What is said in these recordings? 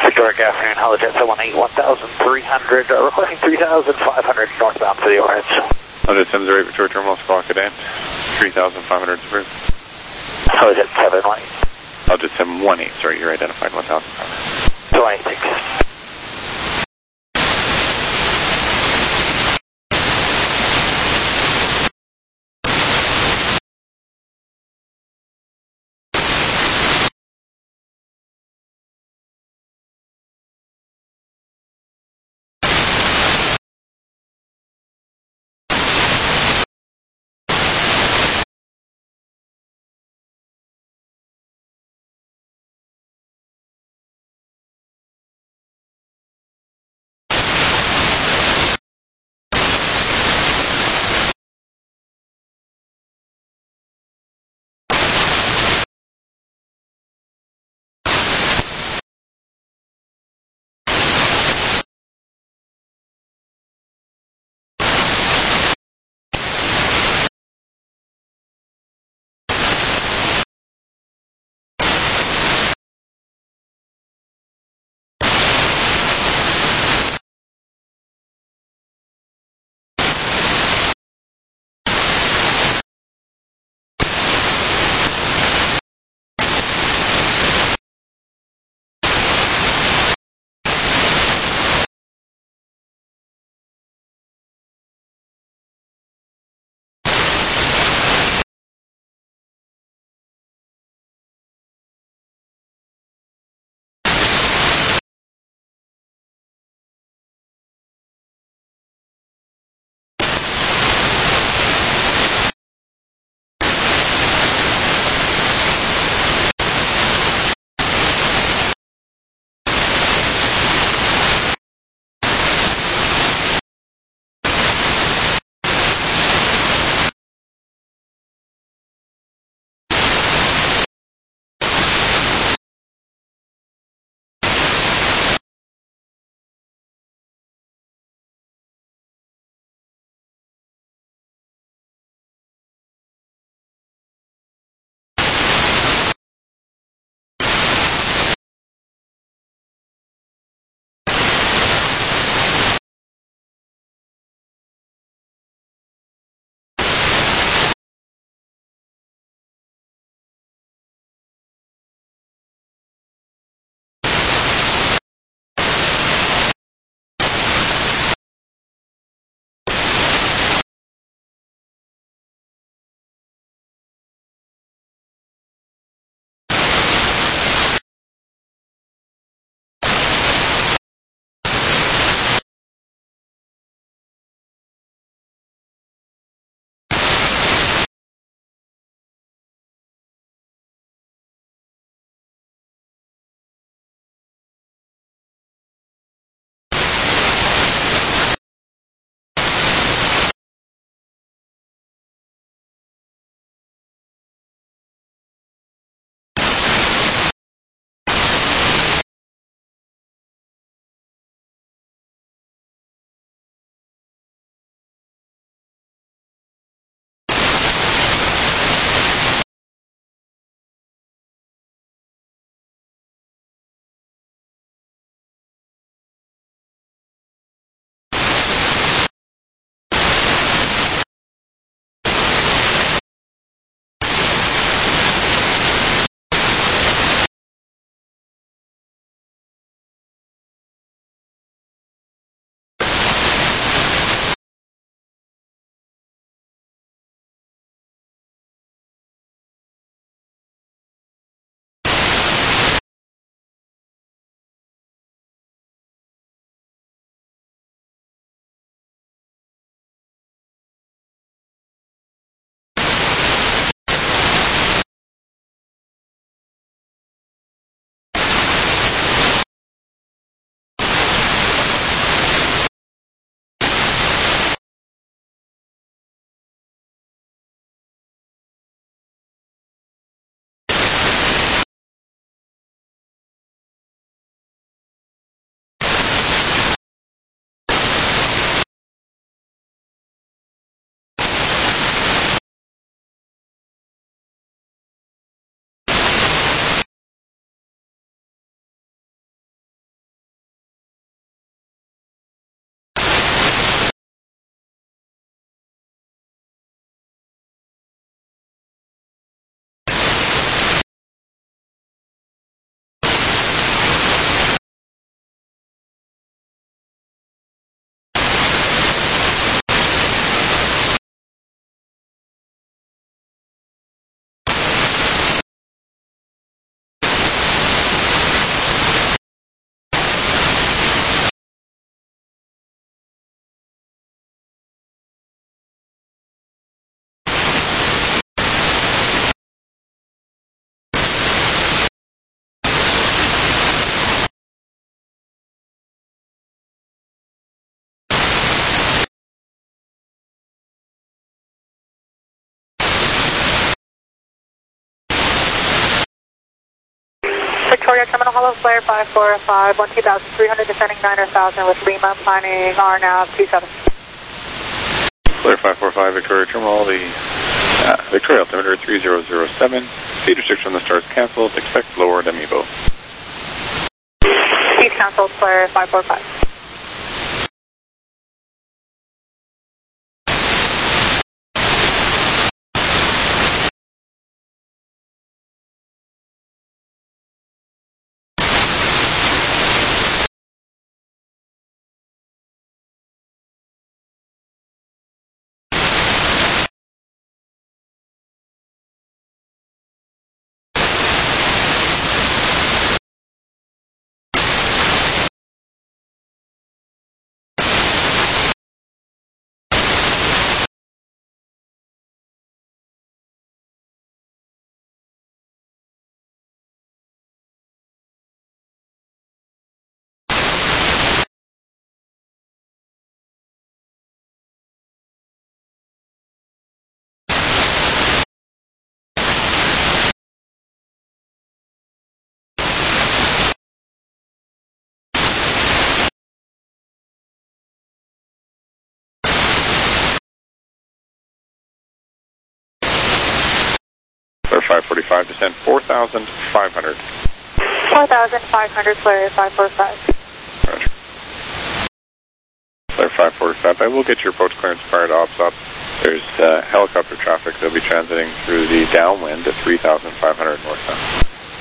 Victoria, good afternoon, Holojet 718, 1,300, requesting 3,500 northbound for the overheads. Holojet 708, Victoria Terminal, Squawk again, 3,500 approved. Holojet 718. Holojet 718, sorry, you're identified 1,500. 26. Victoria Terminal, hello, Flare 545, 12,300, descending 9,000 with Lima, planning RNAV 27. Flare 545, Victoria Terminal, the Victoria altimeter 3007. Speed restriction on the stars cancelled. Expect lowered Amiibo. Speed cancelled, Flare 545. Flare 545, descend 4,500. 4,500, Flare 545. Roger. Flare 545, I will get your approach clearance prior to OPSOP. There's helicopter traffic. They'll be transiting through the downwind at 3,500 northbound.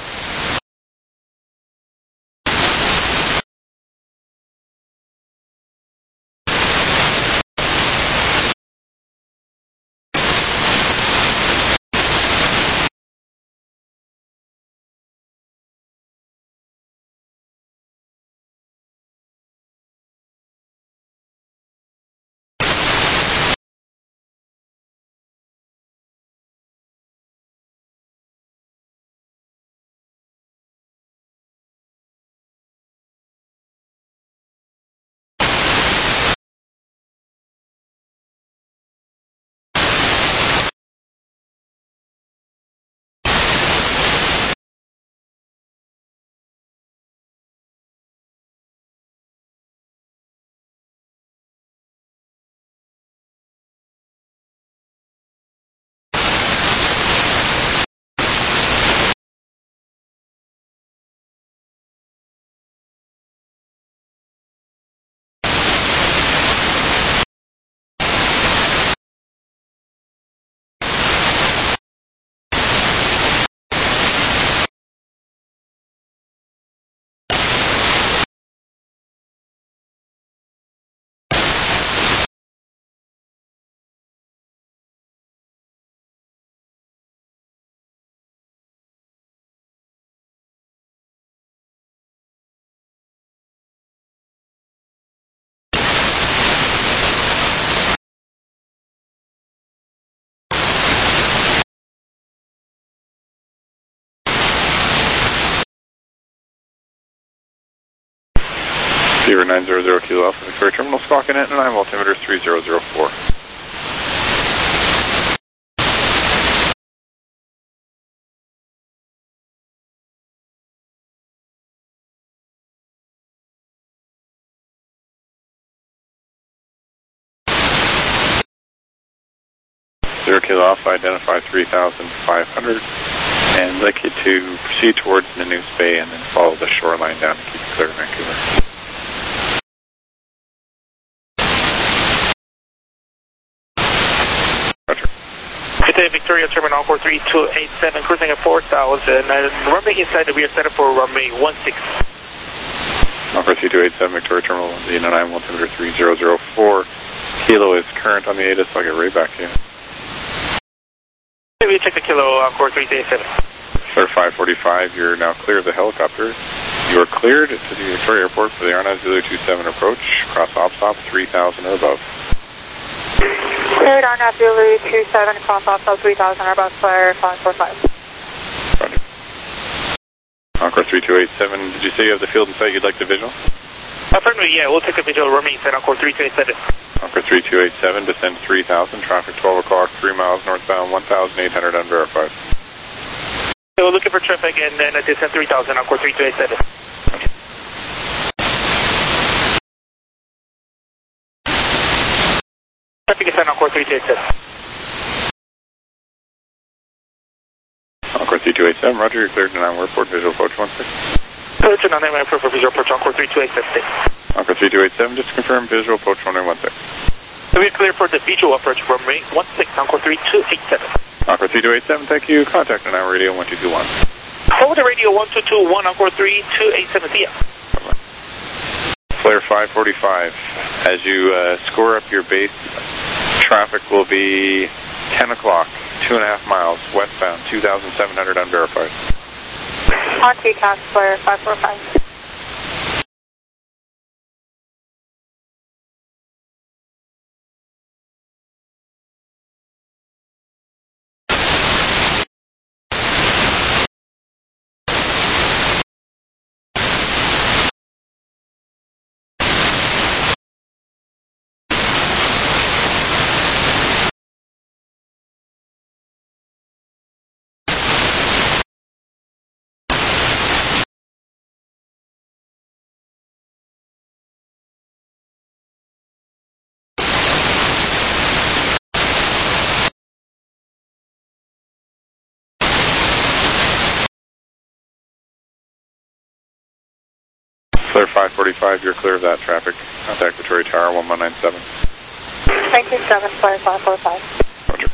Fever 900 Kilo Alpha, Victoria Terminal, squawking at 9 altimeter 3004. Kilo Alpha, identify 3,500, and I'd like you to proceed towards Nanoose Bay and then follow the shoreline down to keep it clear of Vancouver. Roger. Good day, Victoria Terminal, 43287, cruising at 4,000, and runway inside, we are set up for runway 16. 43287, Victoria Terminal, the 9 altimeter 3004. Kilo is current on the ATIS, so I'll get right back to you. We check the Kilo, 43287. Sir 545, you're now clear of the helicopter. You are cleared to the Victoria Airport for the RNAV Zulu 27 approach, cross OPSOP 3,000 or above. Cleared RNAV Zulu 27, cross OPSOP 3,000 or above, Flare 545. Roger. Encore 3287, did you say you have the field in sight you'd like the visual? Certainly, yeah, we'll take a visual runway inside Encore 3287. Encore 3287, descend 3,000, traffic 12 o'clock, 3 miles northbound, 1,800 unverified. So looking for traffic and then descend 3000, Encore 3287. Traffic is on Encore 3287. Encore 3287, roger, you're cleared to 9 Airport, visual approach 16. Cleared to 9 Airport for visual approach, Encore 3287. Encore 3287, just to confirm, visual approach runway 16. So we're clear for the visual approach runway 16, Encore 3287. Encore 3287, thank you. Contact on our radio 1221. Hold the radio 1221, Encore 3287, see ya. Flare 545. As you score up your base, traffic will be 10 o'clock, 2.5 miles, westbound, 2,700 unverified. On TCAS, Flare 545. Flare 545, you're clear of that traffic. Contact Victoria Tower 1197. Thank you, 7, Flare 545. Roger.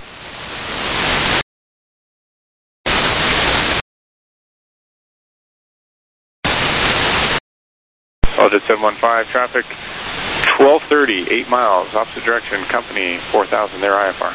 Algid 715, traffic 1230, 8 miles, opposite direction, company 4000, there IFR.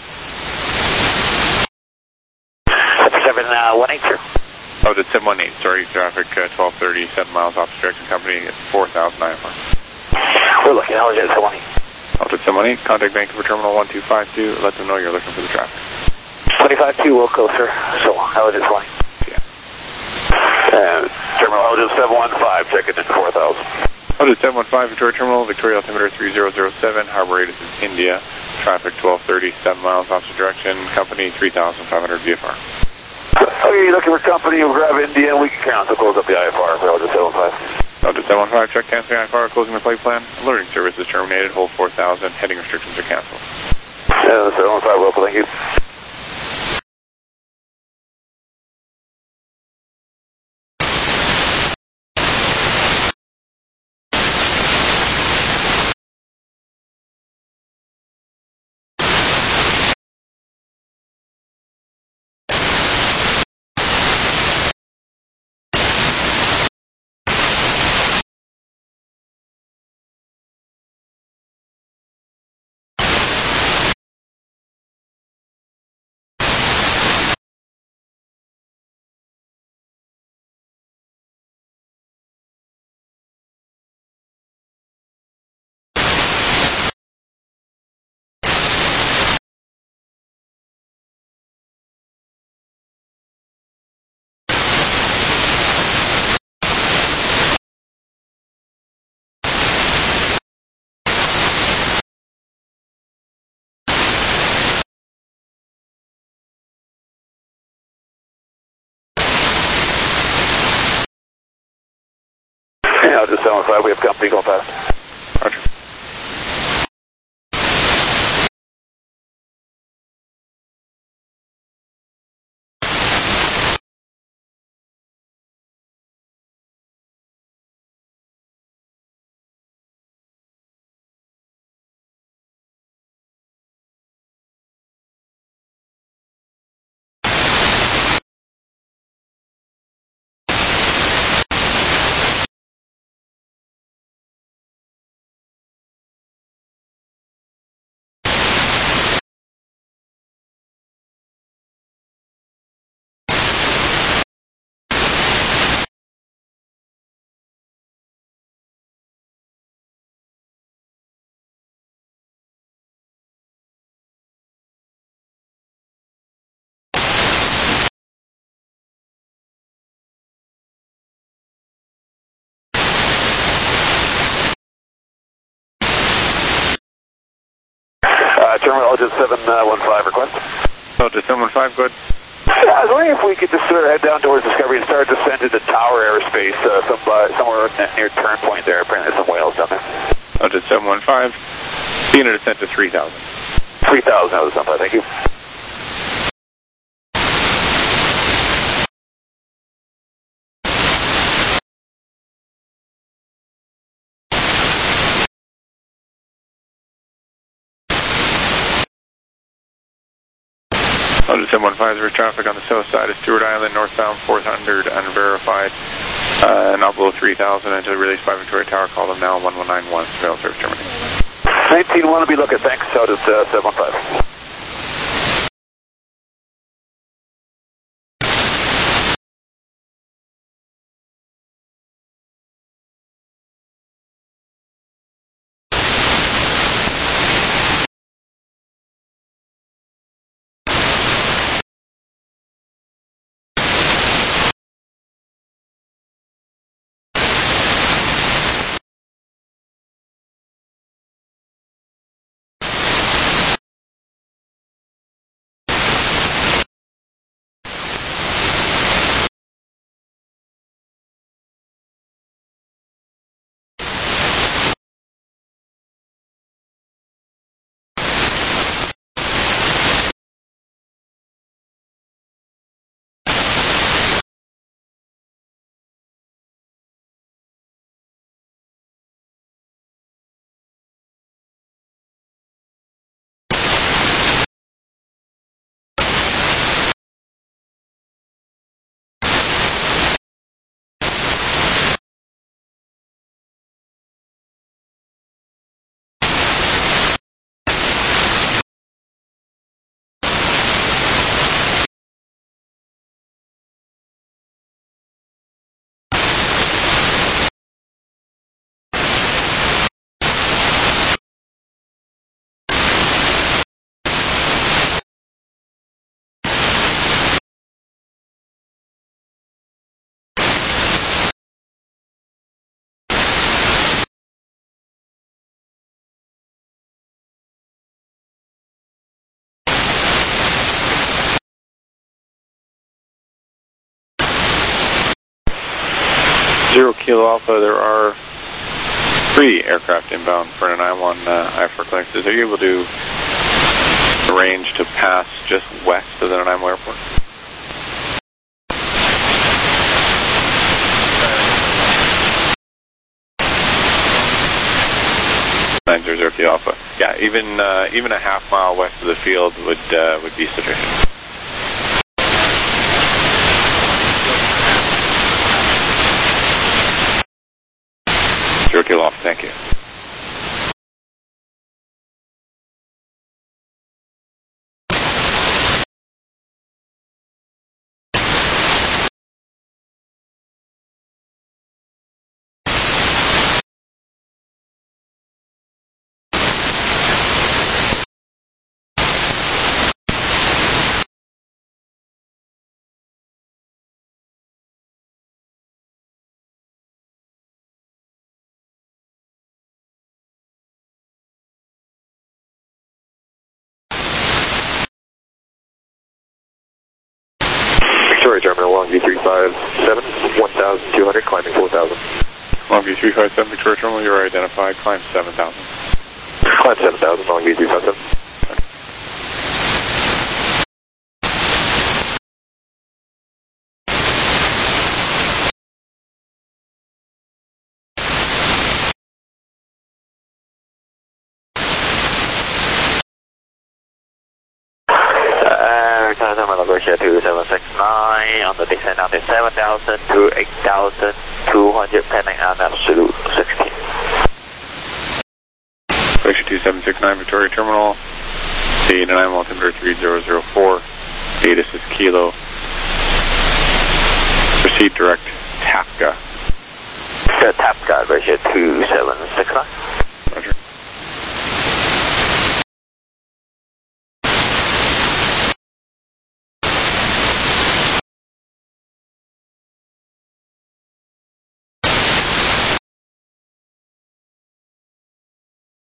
718, sir. Oh, the 718, sorry, traffic 1230, 7 miles opposite direction, company 4000 IFR. We're looking at Algid 718. Algid 718, contact Vancouver Terminal 1252, let them know you're looking for the traffic. 252, we'll go, sir. So, Algid 718. Yeah. Terminal Algid 715, checking in 4000. Algid 715, Victoria Terminal, Victoria altimeter 3007, harbor radius is India, traffic 1230, 7 miles opposite direction, company 3500 VFR. Okay, you're looking for company, we'll grab India and we can cancel, close up the IFR for Algid 715. Algid 715, check canceling IFR, closing the flight plan, alerting service is terminated, hold 4000, heading restrictions are canceled. 715, local, thank you. Algid 715, we have company, go fast. Roger. Terminal Algid 715 request. Algid 715, good. I was wondering if we could just sort of head down towards Discovery and start to descend into Tower Airspace somewhere near turn point there. Apparently there's some whales down there. Out at 715. Being a descent to 3,000. 3,000 out of something, thank you. Out at 715, there's traffic on the south side of Stewart Island, northbound 400, unverified. Not below 3,000 until released by Victoria Tower. Call them now, 1191, surveillance service terminated. 19-1 will be looking, thanks, out at 715. Zero Kilo Alpha, there are 3 aircraft inbound for an I-1 I-4 clearances. Are you able to arrange to pass just west of the Nanaimo Airport? Zero Kilo Alpha. Yeah, even a half mile west of the field would be sufficient. Zero Kilo Alpha, thank you. Victoria Terminal, Longview 357, 1,200, climbing 4,000. Longview 357, Victoria Terminal, you're identified, climb 7,000. Climb 7,000, Longview 357. Russia 2769 on the descent down to 7,000 to 8,200 pending on absolute 16. Russia 2769 Victoria Terminal, the Nanaimo altimeter 3004, status is Kilo. Proceed direct Tapka. Tapka, Russia 2769. Roger.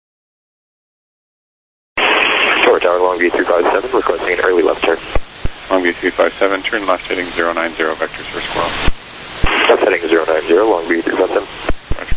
Tower, Longview 357, requesting an early left turn. Longview 357, turn left heading 090, vectors for Squirrel. Left heading 090, Longview 357. Roger.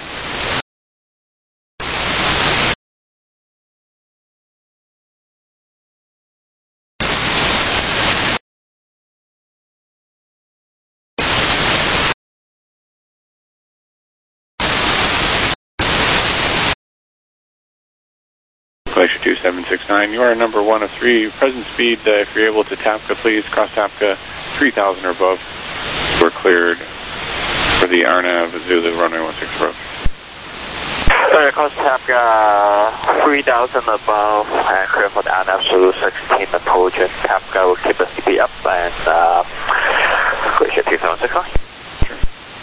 Glacier 2769, you are number 1 of 3. Present speed, if you're able to TAPCA, please. Cross TAPCA 3000 or above. We're cleared for the Arnav Zulu runway 16 approach. Sorry, cross TAPCA 3000 above and clear for the Arnav Zulu 16 approach. And TAPCA will keep the speed up and Glacier 2769. Sure.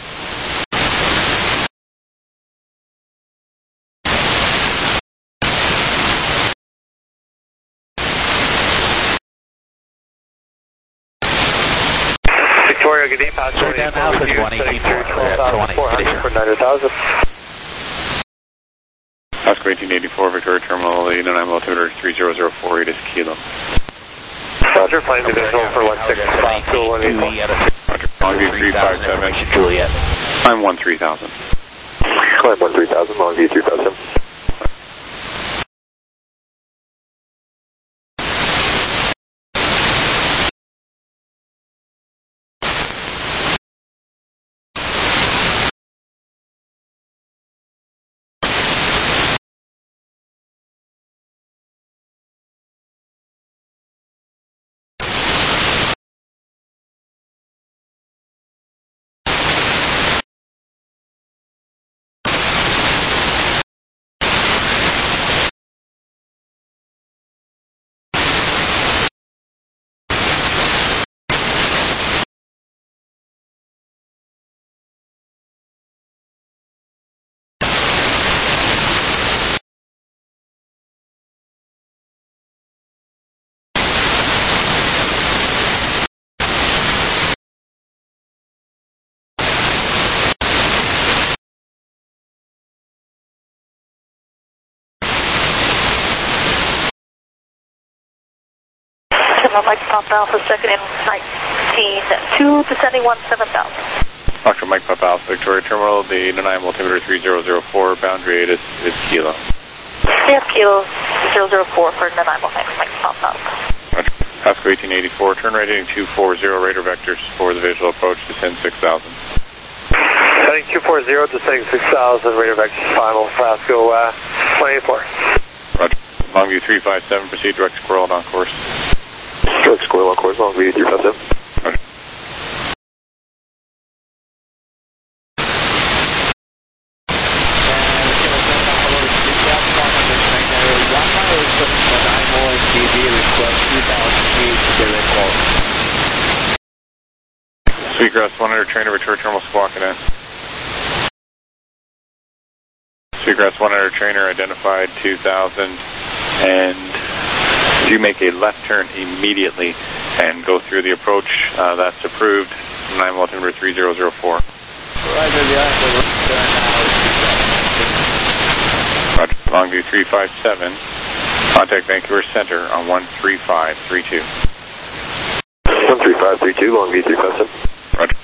Victoria, good day, passenger. Down Alpha 184 for 900,000. Oscar 1884, Victoria Terminal, the 99 altimeter 3004, it is Kilo. Roger, flying divisional for 16 Roger, Longview 357. Juliet. Climb 13,000. Climb 13,000, Longview 3000. Mike Papa Alpha, second in 19, 2 descending 17000. Dr. Mike Papa Alpha, Victoria Terminal, the 99 altimeter 3004, boundary 8 is Kilo. Yes, Kilo 004 for Nanaimo, thanks, Mike Papa Alpha. Roger. Pasco 1884, turn right heading 240, radar vectors for the visual approach, descend 6000. Heading 240, descending 6,000, radar vector final, Pasco 184. Roger. Longview 357, proceed direct Squirrel on course. Direct Squirrel on course, Longview 357. Roger. Sweetgrass 100, trainer, Victoria Terminal, squawking in. Sweetgrass 100, trainer, identified 2000, and you make a left turn immediately and go through the approach. That's approved, 9 altimeter 3004. Roger. Longview 357, contact Vancouver Center on 13532. 13532, Longview 357. Roger.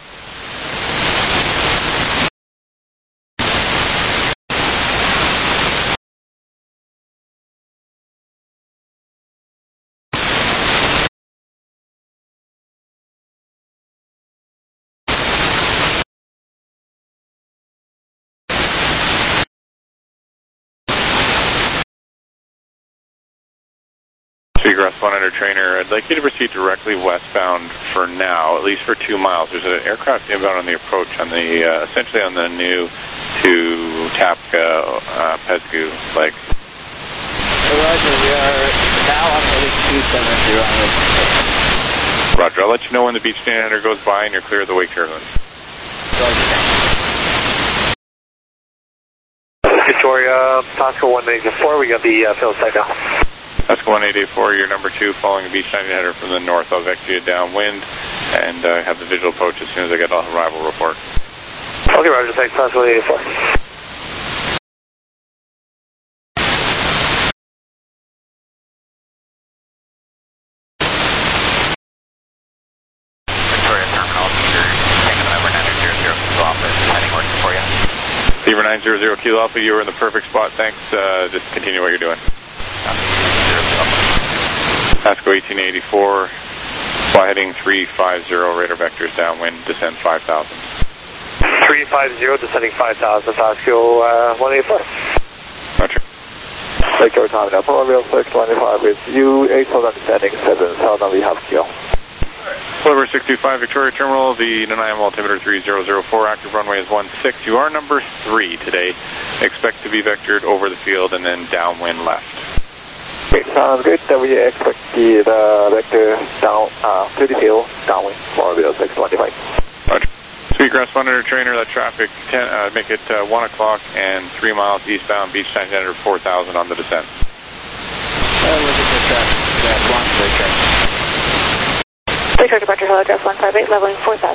Sweetgrass 100, trainer, I'd like you to proceed directly westbound for now, at least for 2 miles. There's an aircraft inbound on the approach on the, essentially on the new to Tapka, Pesgu leg. Roger, we are now on heading 270. Roger, I'll let you know when the beach standard goes by and you're clear of the wake turbulence. Victoria, Pasco 184, we got the field side now. Pasco 1884, you're number 2, following a beach 90 header from the north. I'll vector you downwind and have the visual approach as soon as I get an arrival report. Okay, Roger, thanks, Pasco 184. 900 Kilo Alpha, you were in the perfect spot. Thanks. Just continue what you're doing. Pasco 1884, fly heading 350, radar vectors downwind, descend 5,000. 350, descending 5,000, Pasco 184. Roger. Victor time now, Program 625 with you, 8,000 descending, 7,000 we have Kilo. Silver 625 Victoria Terminal, the Nanaimo altimeter 3004, active runway is 16. You are number 3 today. Expect to be vectored over the field and then downwind left. Okay, sounds good. We expect the vector down to the field, downwind for the 625. Roger. Speed responder trainer, that traffic, make it 1 o'clock and 3 miles eastbound, beach 900, 4,000 on the descent. Victoria departure, hello, Jazz 158, leveling 4,000.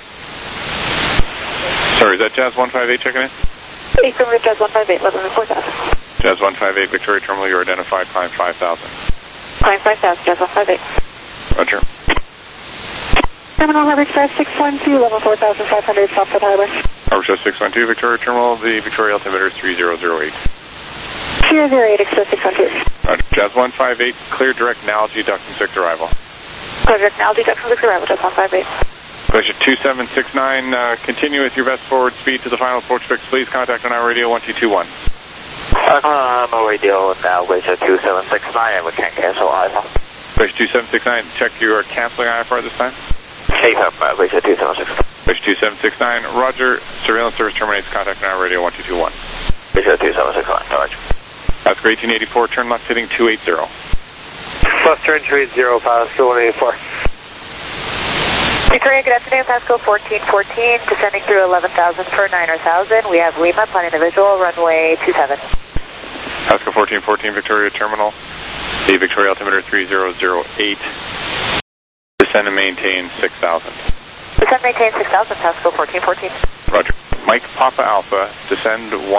Sorry, is that Jazz 158 checking in? Affirmative, Jazz 158, leveling 4,000. Jazz 158 Victoria Terminal, you're identified, climb 5,000. Climb 5,000, Jazz 158. Roger. Terminal Harbor Express 612, level 4,500, Southwood Harbor. Harbor Express 612 Victoria Terminal, the Victoria altimeter is 3008. 008, Express 612. Roger. Jazz 158, clear direct Nalgene ducting 6 arrival. Clear direct Nalgene ducting 6 arrival, Jazz 158. Glacier 2769, continue with your best forward speed to the final approach fix. Please contact on our radio 1221. I'm on radio now, Glacier 2769, and we can cancel IFR. Glacier 2769, check you are canceling IFR this time. AFM, Glacier 2769. Glacier 2769, Roger, surveillance service terminates, contact on our radio 1221. Glacier 2769, Roger. Pasco 1884, turn left heading 280. Left turn 280, Pasco 184. Victoria, good afternoon, Pasco 1414, descending through 11,000 for 9,000. We have Lima, planning the visual, runway 27. Pasco 1414, Victoria Terminal, the Victoria altimeter 3008. Descend and maintain 6,000. Descend, maintain 6,000, Pasco 1414. Roger. Mike Papa Alpha, descend 3000.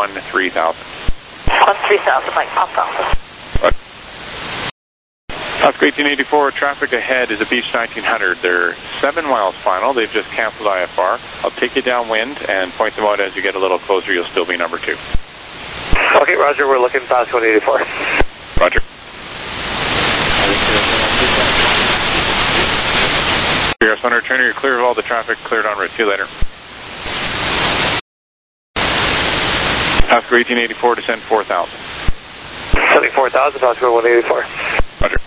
13,000, Mike Papa Alpha. Roger. Pasco 1884, traffic ahead is a Beach 1900. They're 7 miles final. They've just canceled IFR. I'll take you downwind and point them out as you get a little closer. You'll still be number 2. Okay, Roger, we're looking Pasco 184. Roger. Your Thunder Trainer, you're clear of all the traffic, cleared en route. See you later. Pasco 1884, descend 4,000. Descending 4,000, Pasco 184. Roger.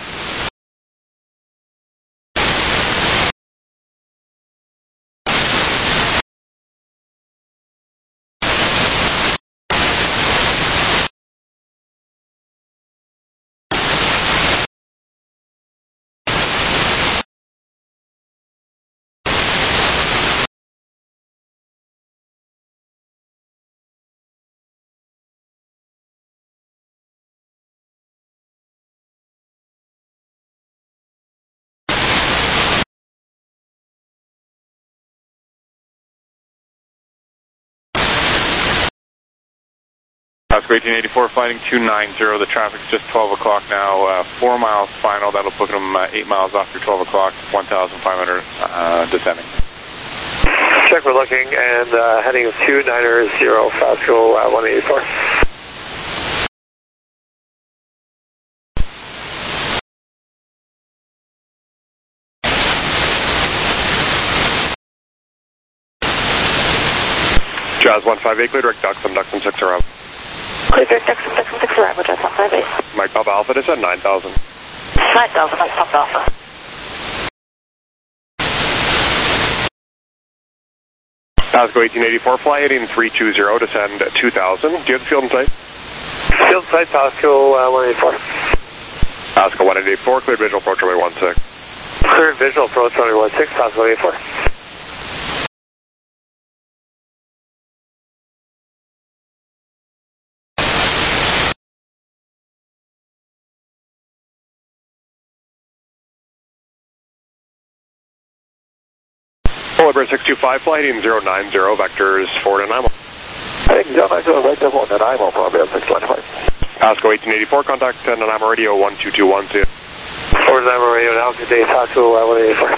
Pasco 1884, flighting 290. The traffic's just 12 o'clock now. 4 miles final. That'll put them 8 miles off your 12 o'clock. 1,500 descending. Check, we're looking, and heading 290, Pasco 184. Jazz 158, clear direct Duxham 6 arrival. Clear direct Duxham 6 arrival, Jazz 158. Mike Papa Alpha, descend 9,000. 9,000, Mike Papa Alpha. Pasco 1884, fly heading 320, descend 2,000. Do you have the field in sight? Field in sight, Pasco 184. Pasco 184, cleared visual approach runway 16. Cleared visual approach runway 16, Pasco 184. Polar 625, flight heading 090, vectors forward and Nanaimo. Heading 090, vector forward and Nanaimo, Program 625. Pasco 1884, contact Nanaimo radio 1221. See you. Forward Nanaimo radio now, good day, Pasco 184.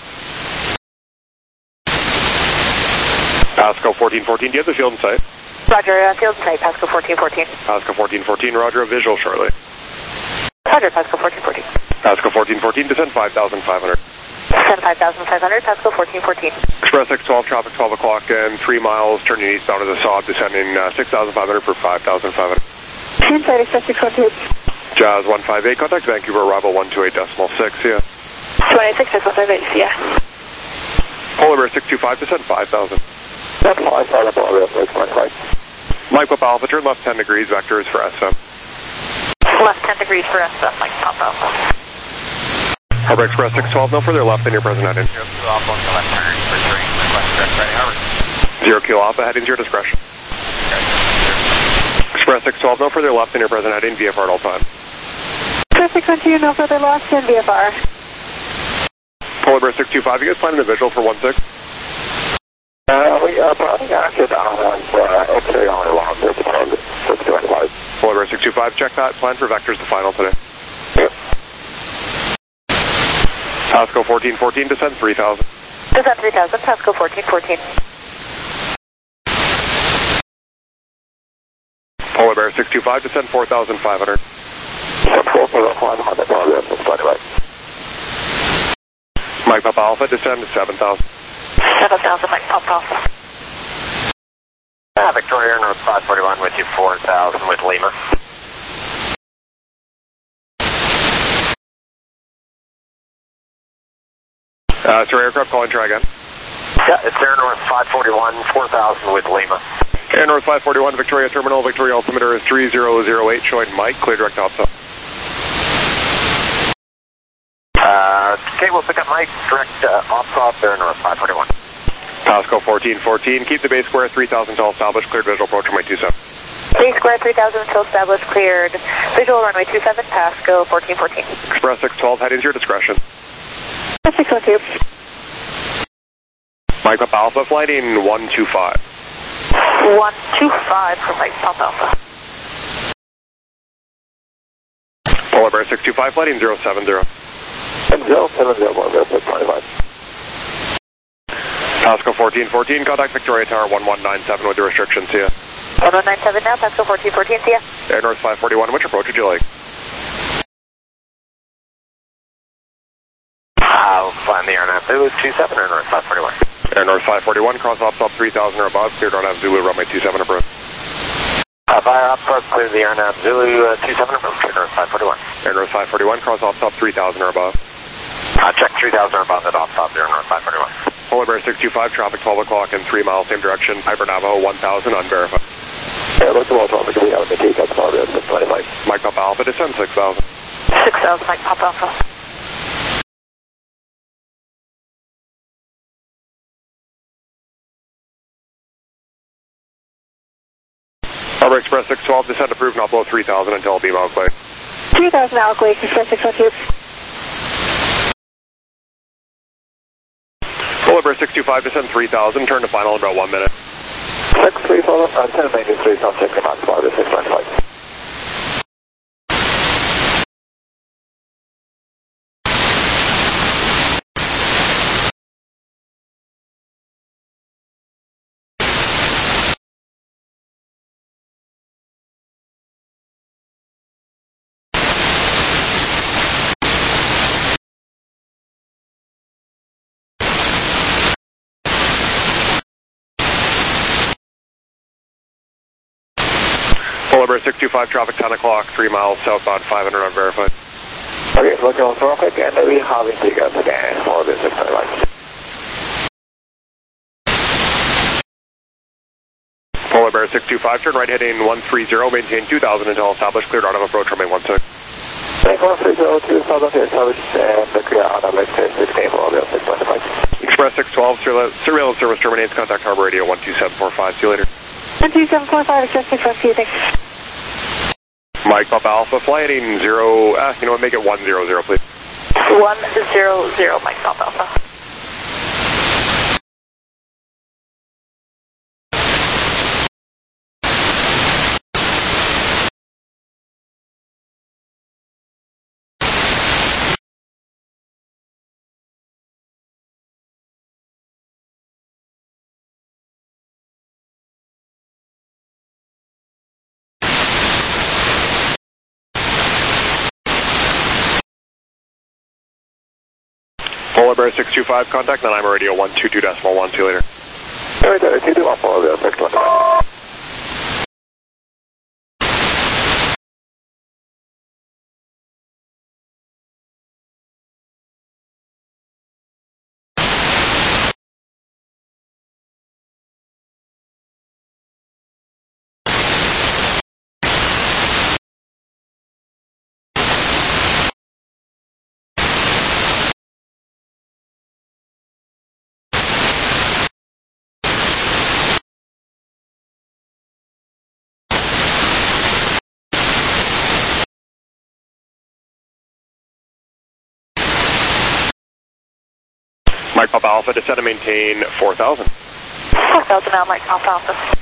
Pasco 1414, do you have the field in sight? Roger, field site, Pasco 1414. Pasco 1414, roger, a visual shortly. Roger, Pasco 1414. Pasco 1414, descend 5,500. Descend 5,500, Pasco 1414. Express X12, traffic 12 o'clock and 3 miles, turning eastbound to the Saab, descending 6,500 for 5,500. Field site, Express 612. Jazz 158, contact Vancouver, arrival 128.6, yeah. 26.658, yeah. Polar Bear 625, descend 5,000. That's 5,000, Polar Bear 625. Mike Papa Alpha, turn left 10 degrees, vectors for SM. Left 10 degrees for SF, Mike Papa Alpha. Harbor Express 612, no further left than your present heading. 0 Kilo Alpha, on the left turn, for 3, request direct ready, Harbor. 0 Kilo Alpha, heading to your discretion. Express 612, no further left than your present heading, VFR at all times. Express 612, no further left in VFR. Polar Bear 625, you guys planning the visual for 16? We are planning active on X-ray only long, 625. Polar Bear 625, check that, plan for vectors the final today. Yep. Pasco 1414, descend 3,000. Descend 3,000, Pasco 1414. Polar Bear 625, descend 4,500. 4,500, Polar Bear 625. Mike Papa Alpha, descend 7,000. 7,000, Mike Papa Alpha. Victoria North 541 with you, 4,000 with Lima. Sorry, aircraft calling, try again. Yeah, it's Air North 541, 4,000 with Lima. Air North 541, Victoria Terminal, Victoria altimeter is 3008, showing Mike, clear direct opsa. Okay, we'll pick up Mike, direct off Air North 541. Pasco 1414, keep the base square 3,000 till established, cleared visual approach runway 27. Base square 3,000 till established, cleared. Visual runway 27, Pasco 1414. Express 612, heading to your discretion. 612. Mike Papa Alpha, flighting 125. 125 for Mike Papa Alpha. Polar Bear 625, flighting 070. 070, Polar Bear 625. Pasco 1414, contact Victoria Tower 1197 with the restrictions, see ya. 1197 now, Pasco 1414, see ya. Air North 541, which approach would you like? I'll find the AirNav Zulu 27, Air North 541. Air North 541, cross off sub 3,000 or above, cleared on Zulu runway 27 approach. Fire off approach, clear the AirNav Zulu 27 approach, Air North 541. Air North 541, cross off sub 3,000 or above. Check 3,000 or above at off top, Air North 541. Polar Bear 625, traffic 12 o'clock and 3 miles, same direction, Piper Navajo 1000, unverified. Air North 12, we have the takeoff, Polar Bear 625. Mike Papa Alpha, descend 6,000. 6,000, Mike Papa Alpha. Harbor Express 612, descend approved, not below 3,000 until beam out clear. 3,000 out, Lake Express 612. Polar Bear 625, descend 3,000, turn to final in about 1 minute. 634, 10 maintain 3, South 6 command, Polar Bear 625. Polar Bear 625, traffic 10 o'clock, 3 miles, southbound 500 unverified. Okay, looking on traffic and we have it takeoff again, Polar Bear 625. Polar Bear 625, turn right heading 130, maintain 2,000 until established, cleared out of approach runway 16. Take 130, 2,000 here, established, and the clear out of Express 16, Polar Bear 625. Express 612, surveillance service terminates, contact Harbor Radio 12745, see you later. 12745, Express 612, thanks. Mike Papa Alpha, flighting 0, you know what, make it 100, please. 100, Mike Papa Alpha. Polar Bear 625, contact 9 radio 122.1. See you later. All right, 221 Polar Bear 625. Mike Papa Alpha, descend and maintain 4,000. 4,000 now, Mike Papa Alpha.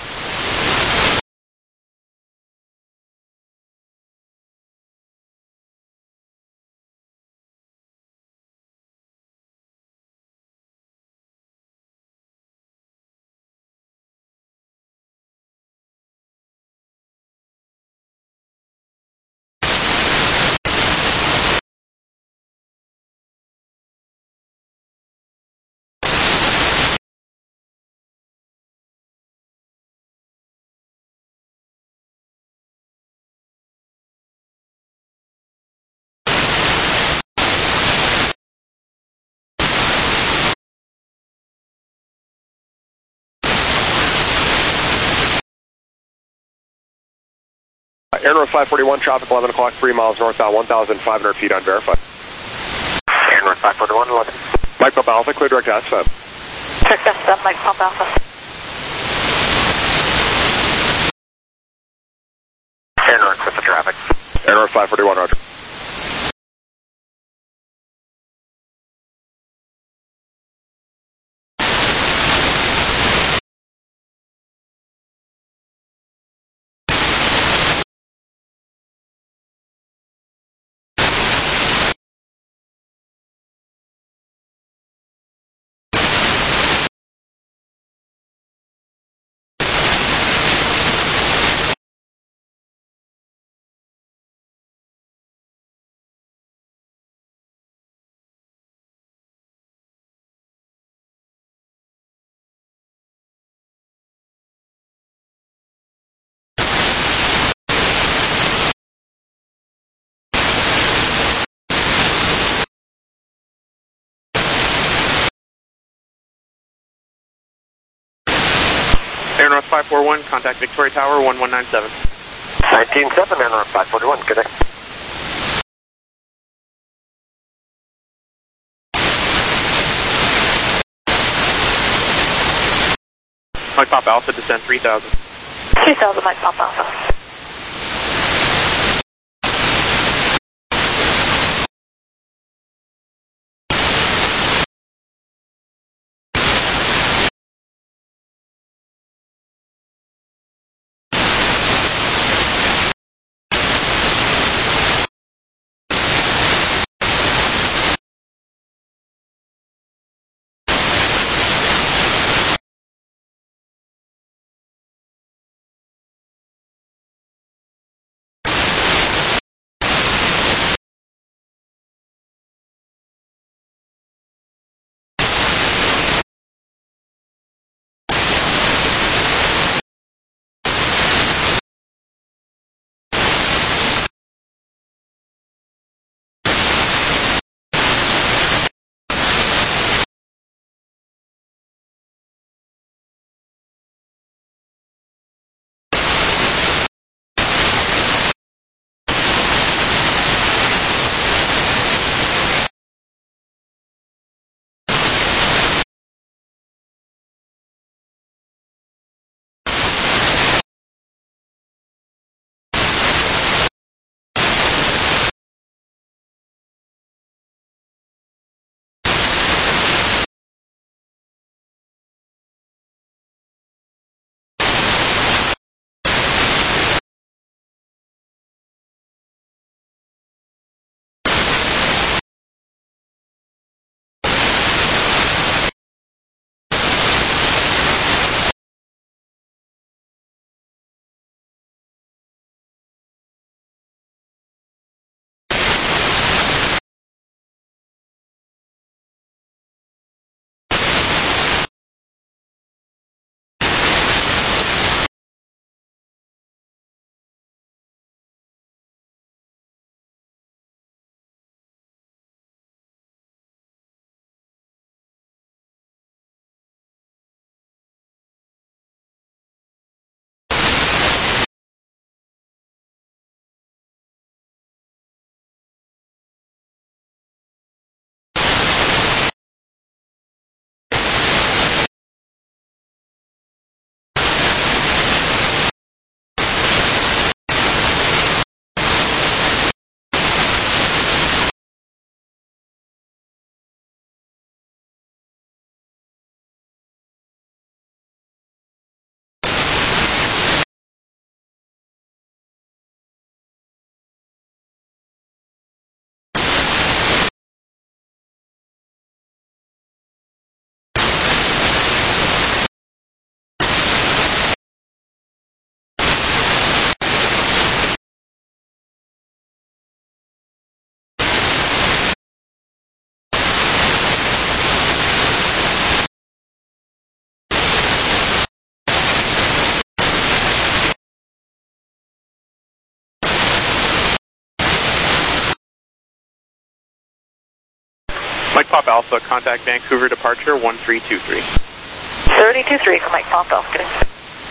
Air North 541, traffic 11 o'clock, 3 miles northbound, 1,500 feet unverified. Air North 541, 11. Mike Papa Alpha, clear direct SFAB. Direct SFAB, Mike Papa Alpha. Air North with the traffic. Air North 541, roger. Air North 541, contact Victoria Tower 1197. 19-7, Air North 541, good day. Mike Papa Alpha, descend 3,000. 3,000, Mike Papa Alpha. Mike Pop Alpha, contact Vancouver departure 1323. 3023 for Mike Pop Alpha.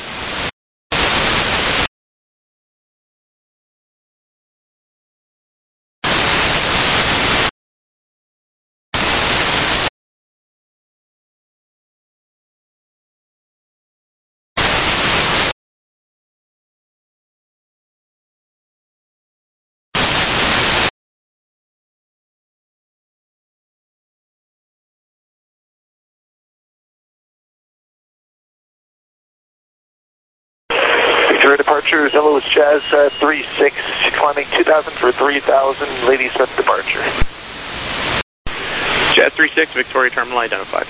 Victoria departure, Zillow is Jazz 36, climbing 2000 for 3000, Ladysmith departure. Jazz 36, Victoria Terminal identified.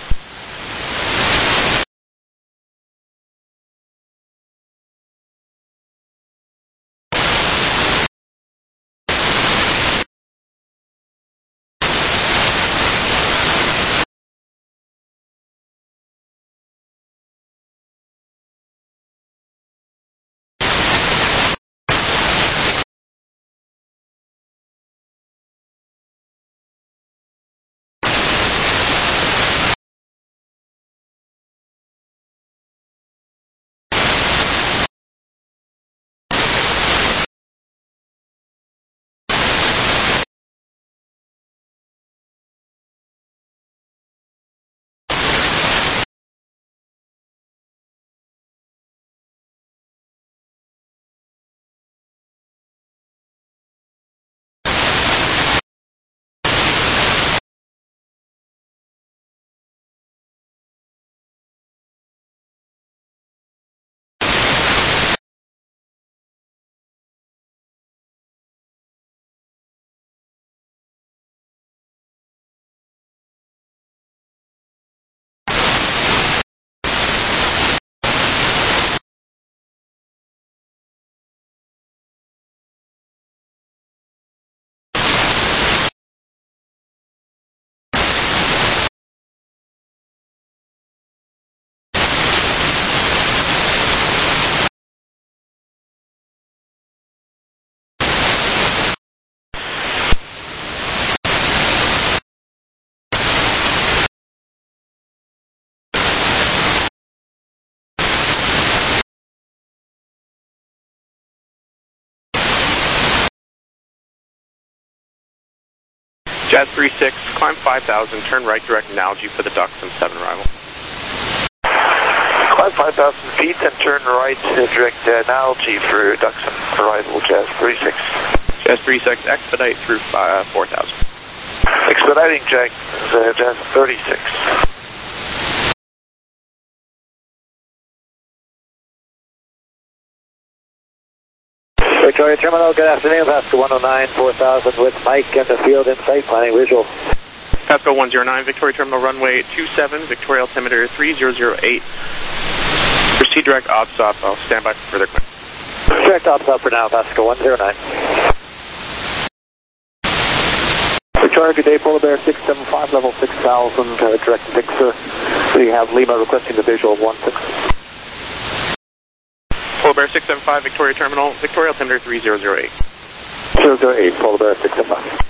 Jazz 36, climb 5000, turn right direct Nalgene for the ducks and 7 arrival. Climb 5,000 feet and turn right direct Nalgene for ducks and arrival, Jazz 36. Jazz 36, expedite through 4000. Expediting Jazz 36. Victoria Terminal, good afternoon. Pasco 109, 4000 with Mike in the field in sight, planning visual. Pasco 109, Victoria Terminal, runway 27, Victoria altimeter 3008. Proceed direct OPSOP. I'll stand by for further questions. Direct OPSOP for now, Pasco 109. Victoria, good day, Polar Bear 675, level 6000, direct Pixar. We have Lima requesting the visual 16. Polar Bear 675, Victoria Terminal, Victoria altimeter 3008. 008, Polar Bear 675.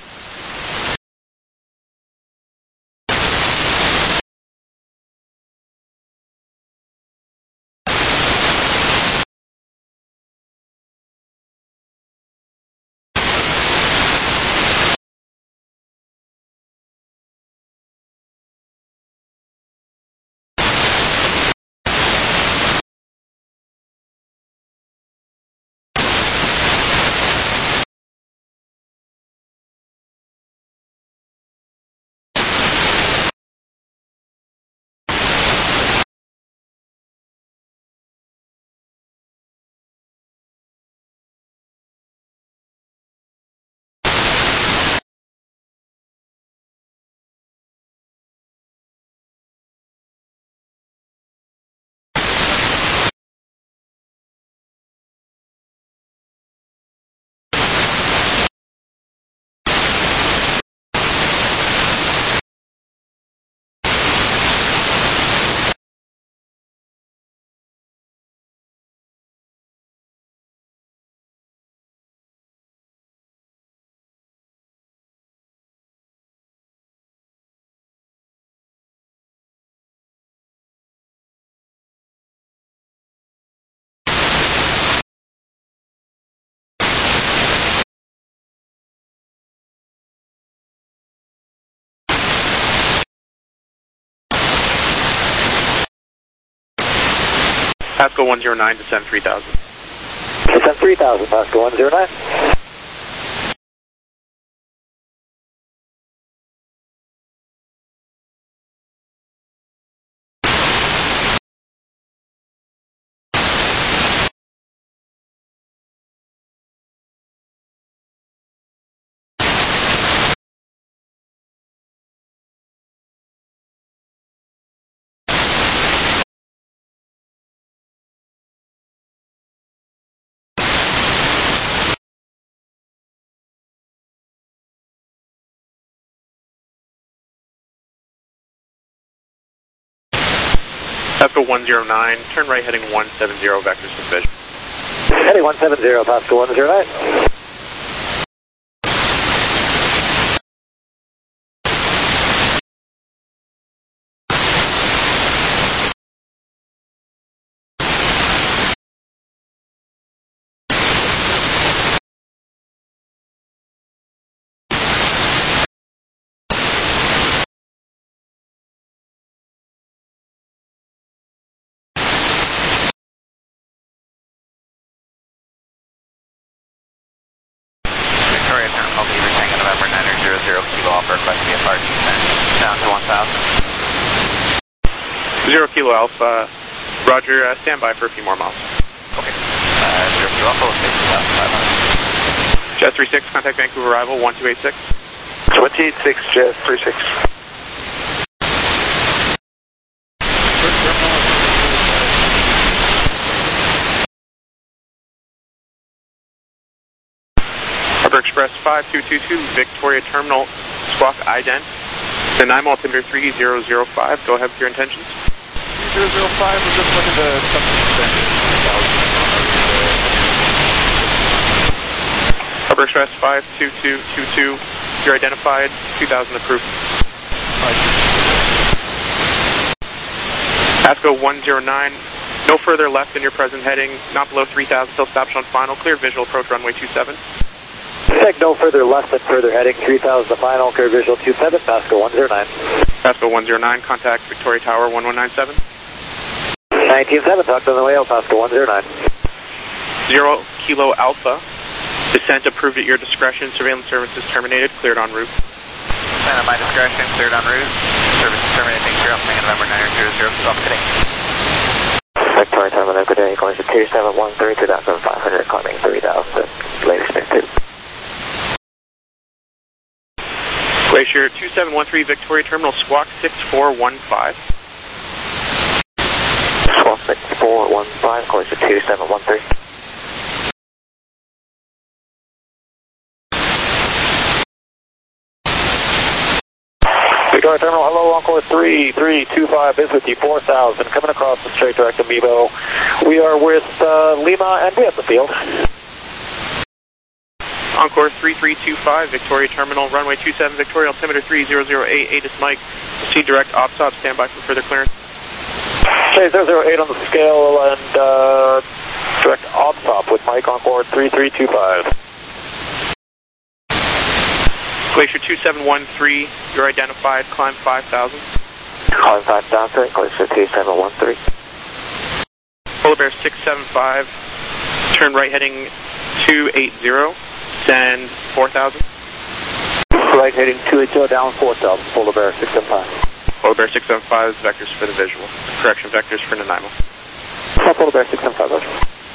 Pasco 109, descend 3000. Descend 3000, Pasco 109. Pasco 109, turn right heading 170, vectors to vision. Heading 170, Pasco 109. Kilo Alpha, Roger, stand by for a few more miles. Okay. 0 Kilo Alpha, location 500. Jet 36, contact Vancouver arrival 1286. 286, Jet 36. Harbor Express 5222, Victoria Terminal, squawk ident. Nanaimo altimeter 3005, go ahead with your intentions. 005, we're just looking to Harbor Express 52222, you're identified, 2000 approved. Pasco 109, no further left in your present heading, not below 3000 till stopped on final, clear visual approach runway 27. Check no further left than further heading 3000 the final, clear visual 27, Pasco 109. Pasco 109, contact Victoria Tower 1197. 197, talk to the way out, Pasco 109. 0 Kilo Alpha, descent approved at your discretion, surveillance services terminated, cleared en route. Descent at my discretion, cleared en route, services terminated, thanks for Alpha, November 900, stop today. Victoria Terminal, good day, going to 2713, 2500, climbing 3000, latest expected. Glacier 2713, Victoria Terminal, squawk 6415. Squawk 6415, Glacier 2713. Victoria Terminal, hello, Encore 3325 is with you, 4000, coming across the straight direct Amiibo. We are with Lima and we have the field. Encore 3325, Victoria Terminal, runway 27, Victoria, altimeter 3008, ATIS Mike, proceed direct, OPSOP, stand by for further clearance. Okay, 008 on the scale and direct OPSOP with Mike on board 3325. Glacier 2713, you're identified, climb 5000. Climb 5000, Glacier 2713. Polar Bear 675, turn right heading 280, send 4000. Right heading 280 down 4000, Polar Bear 675. Polar Bear 675 is vectors for the visual. Correction, vectors for Nanaimo. Polar Bear 675, Roger.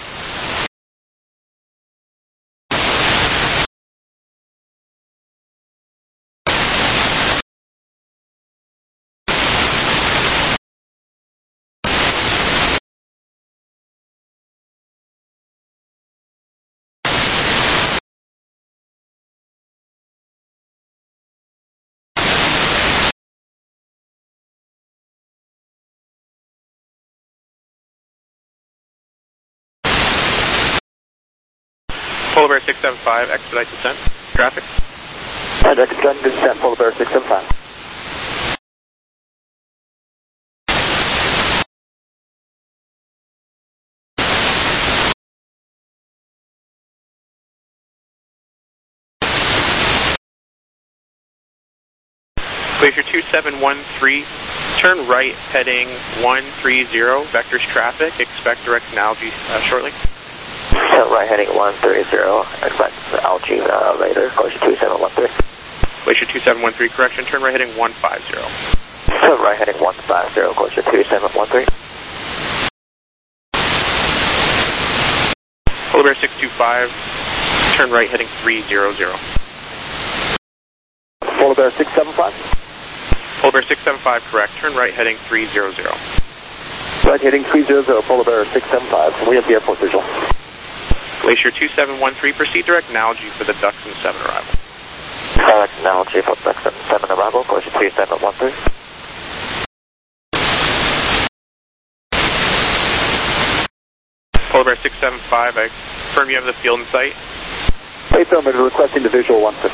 Polar Bear 675, expedite descent. Traffic. Expedite descent, Polar Bear 675. Glacier 2713, Turn right heading 130, vectors traffic, expect direct analogy shortly. Turn right heading 130, expect algae later, Glacier 2713. Glacier 2713, correction, turn right heading 150. Turn right heading 150, Glacier 2713. Polar Bear 625, turn right heading 300. Polar Bear 675. Polar Bear 675, correct, turn right heading 300. Right heading 300, Polar Bear 675. We have the airport visual. Glacier 2713, proceed direct analogy for the Duxon 7 arrival. Direct analogy for Duxon 7 arrival, Glacier 2713. Polar Bear 675, I confirm you have the field in sight. Affirmative, requesting the visual 16.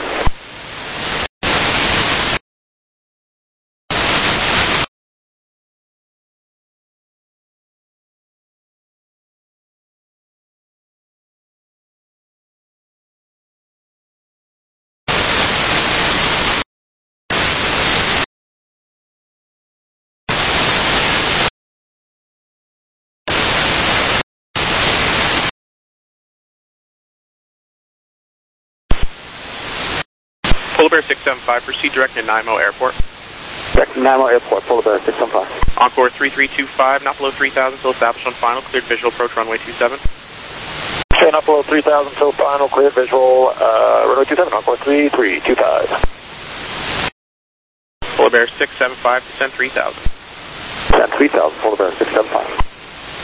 Polar Bear 675, proceed direct to Nanaimo Airport. Direct to Nanaimo Airport, Polar Bear 675. Encore 3325, not below 3000 till established on final, cleared visual approach runway 27. Okay, not below 3000 till final, cleared visual, runway 27, encore 3325. Polar Bear 675, descend 3000. Descend 3000, Polar Bear 675.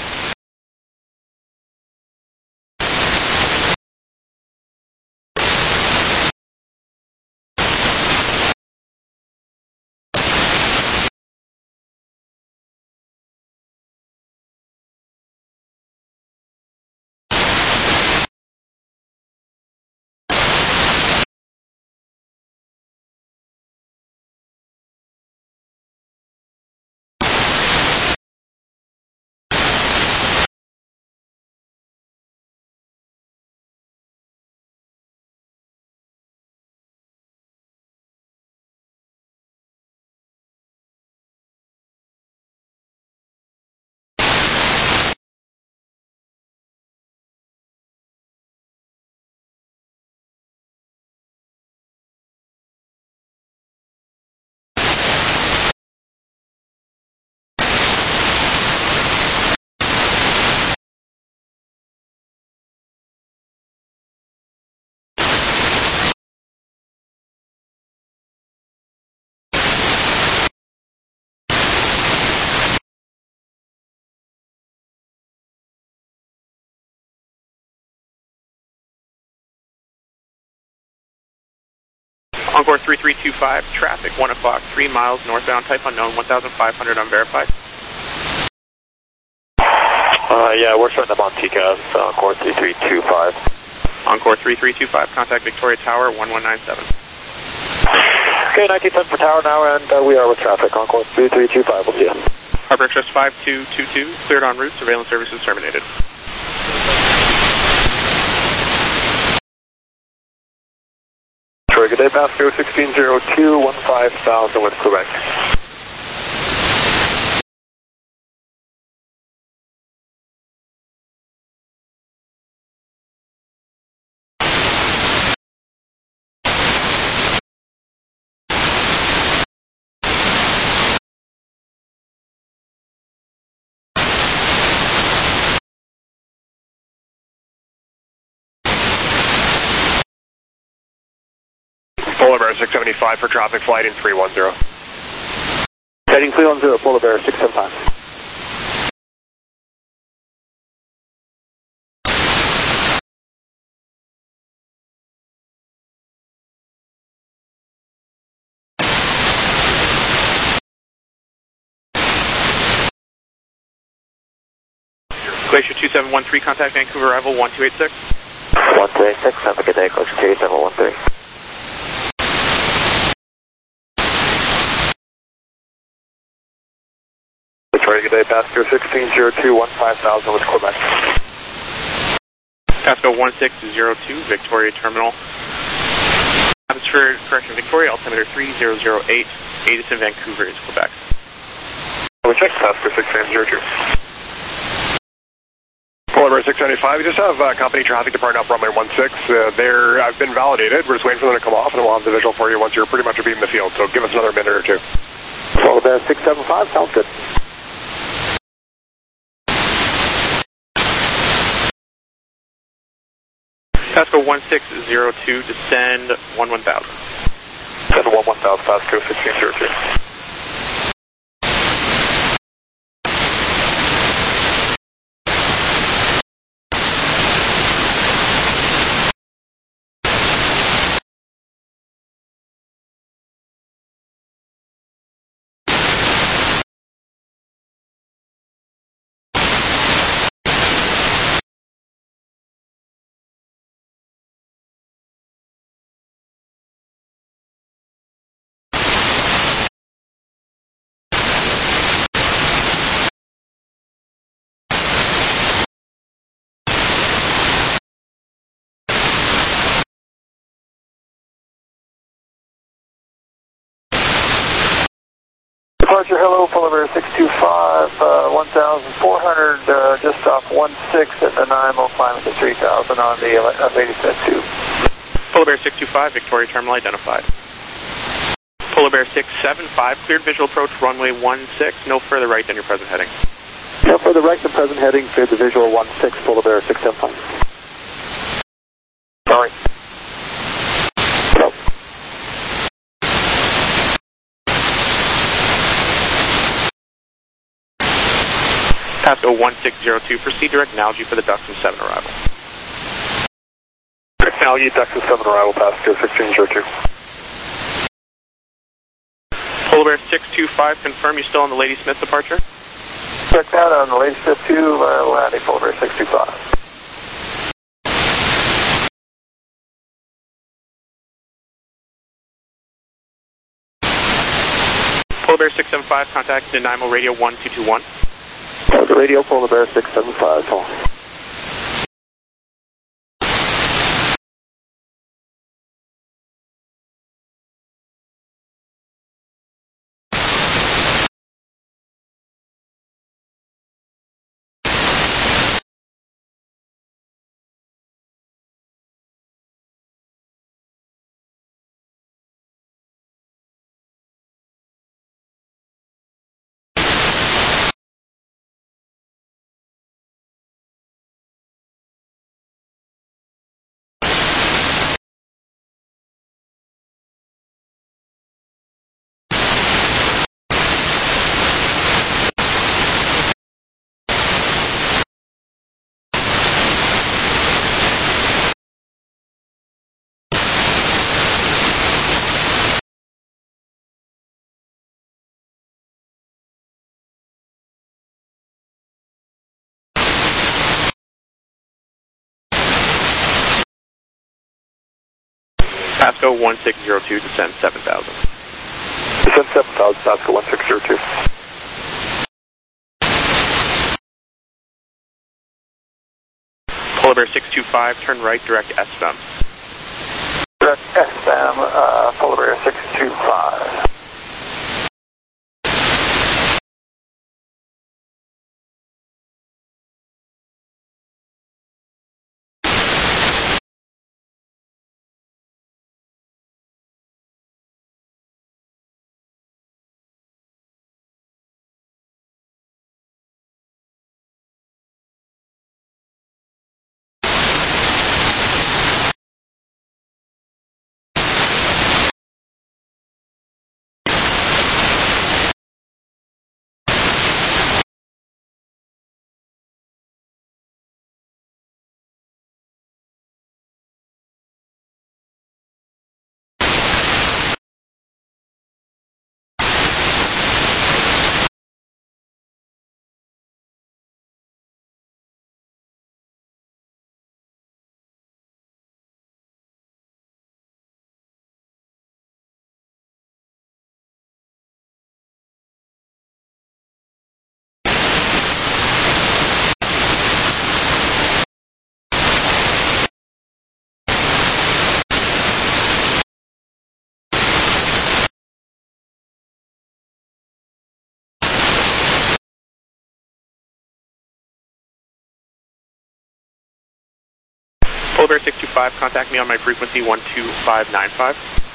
Encore 3325, traffic 1 o'clock, 3 miles northbound, type unknown, 1500 unverified. Yeah, we're showing them on TCAS, Encore 3325. Encore 3325, contact Victoria Tower 1197. Okay, 1910 for Tower now, and we are with traffic, Encore 3325, we'll see you. Harbor Express 5222, cleared en route, surveillance services terminated. Good day, Pasco 1602, 15,000 with Quebec. Polar Bear 675 for traffic flight in 310. Heading 310, Polar Bear 675. Glacier 2713, contact Vancouver arrival 1286. 1286, have a good day, Glacier 2713. Victoria, good day, Pasco 1602, 15,000 with Quebec. Pasco 1602, Victoria Terminal. Atmosphere correction, Victoria altimeter 3008, Edison, Vancouver is Quebec. We check Pasco 6902. Polar Bear 675, we just have company traffic departing up runway 16. I've been validated. We're just waiting for them to come off, and then we'll have the visual for you once you're pretty much beating the field. So give us another minute or two. Polar Bear 675, sounds good. Pasco 1602, descend 1000. Descend 1000, Pasco 1602. Departure, hello, Polar Bear 625, 1,400, just off 16 at Nanaimo, climbing to 3,000 on the Lady Smith 2. Polar Bear 625, Victoria Terminal identified. Polar Bear 675, cleared visual approach runway 16, no further right than your present heading. No further right than present heading, cleared the visual 16, Polar Bear 675. Sorry. No. Pasco 1602, proceed direct Nalgene for the Duxton 7 arrival. Nalgene, Duxton 7 arrival, Pasco 1602. Polar Bear 625, confirm you're still on the Lady Smith departure? Check that on the Lady Smith 2, landing Polar Bear 625. Polar Bear 675, contact Nanaimo radio 1221. The radio, Polar Bear 675, phone. Pasco 1602, descend 7000. Descend 7000, Pasco 1602. Polar Bear 625, turn right, direct SFM. Direct SFM, Polar Bear 625. Polar Bear 625, contact me on my frequency 12595.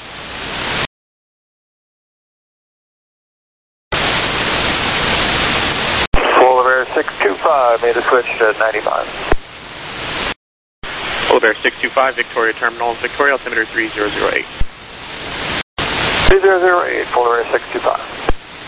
Polar Bear 625, made a switch to 95. Polar Bear 625, Victoria Terminal, Victoria altimeter 3008. 3008, Polar Bear 625.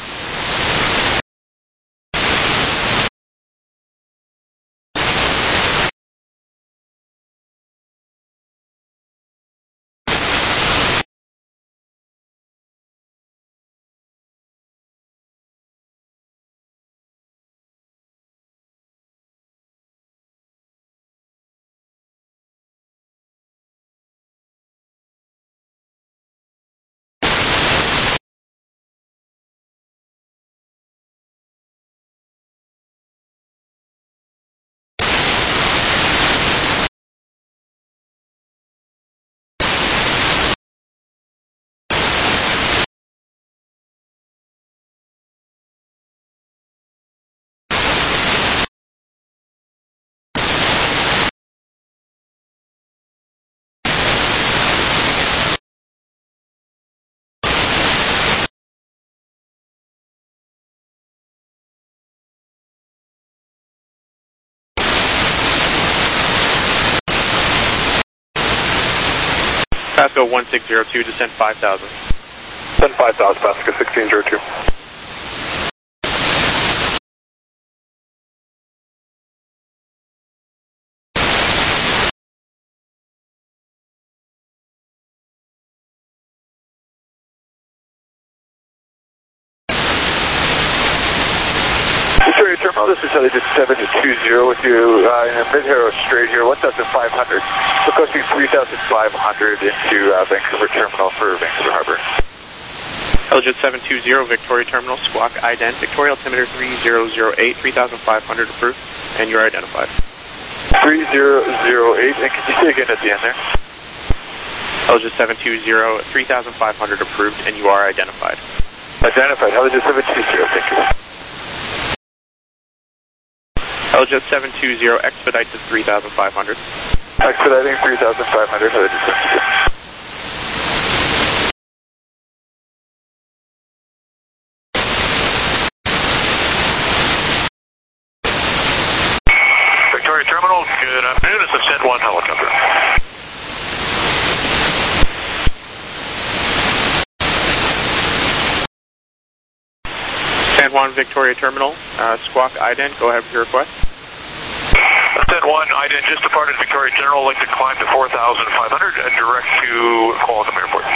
Pasco 1602, descend 5000. Send 5000, Pasco 1602. Victoria Terminal, this is Intelligence 720 with you in a mid-hero straight here, 1,500. Requesting 3,500 into Vancouver Terminal for Vancouver Harbor. Intelligence 720, Victoria Terminal, squawk ident, Victoria altimeter 3008, 3,500 approved, and you're identified. 3008, and can you say again at the end there? Intelligence 720, 3,500 approved, and you are identified. Identified, Intelligence 720, thank you. Intelligence 720, expedite to 3,500. Expediting 3,500, Intelligence 720. Victoria Terminal, good afternoon. It's a Ascent 1 helicopter. Ascent 1, Victoria Terminal, squawk ident, go ahead with your request. Ascent 1, ident just departed Victoria General, like to climb to 4,500 and direct to Qualicum Airport.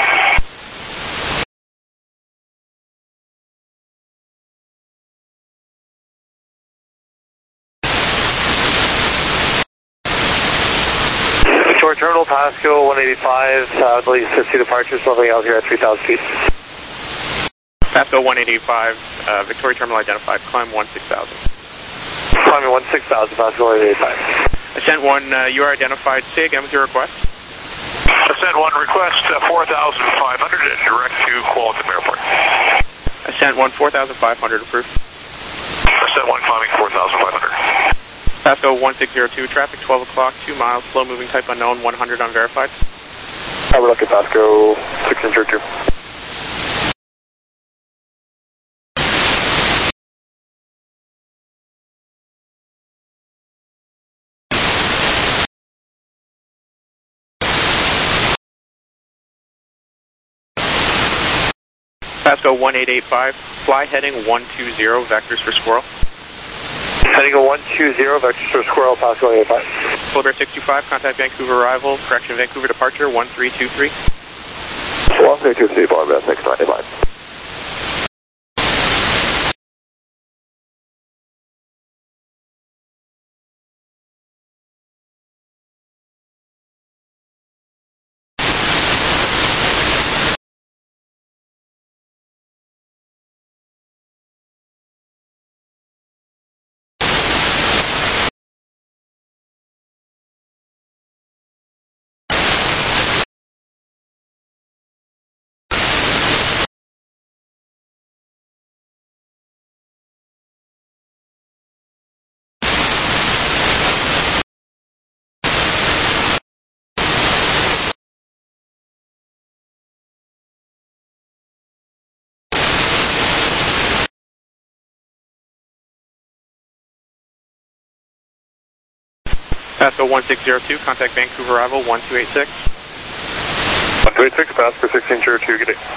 Victoria Terminal, Pasco 185, I believe 50 departures, leveling out here at 3,000 feet. Pasco 185, Victoria Terminal identified, climb 16,000. Climbing 16,000, Pasco 185. Ascent 1, you are identified. Say again with your request. Ascent 1, request 4,500 and direct to Qualicum Airport. Ascent 1, 4,500 approved. Ascent 1, climbing 4,500. Pasco 1602, traffic 12 o'clock, 2 miles, slow moving type unknown, 100 unverified. We're looking at Pasco 1602. Pasco 1885, fly heading 120, vectors for Squirrel. Heading a 120, vectors for Squirrel, Pasco 185. Polar Bear 625, contact Vancouver arrival, correction Vancouver departure 1323. 1323, Polar Bear 625. Pasco 1602, contact Vancouver arrival 1286. 1286, Pasco 1602, good day.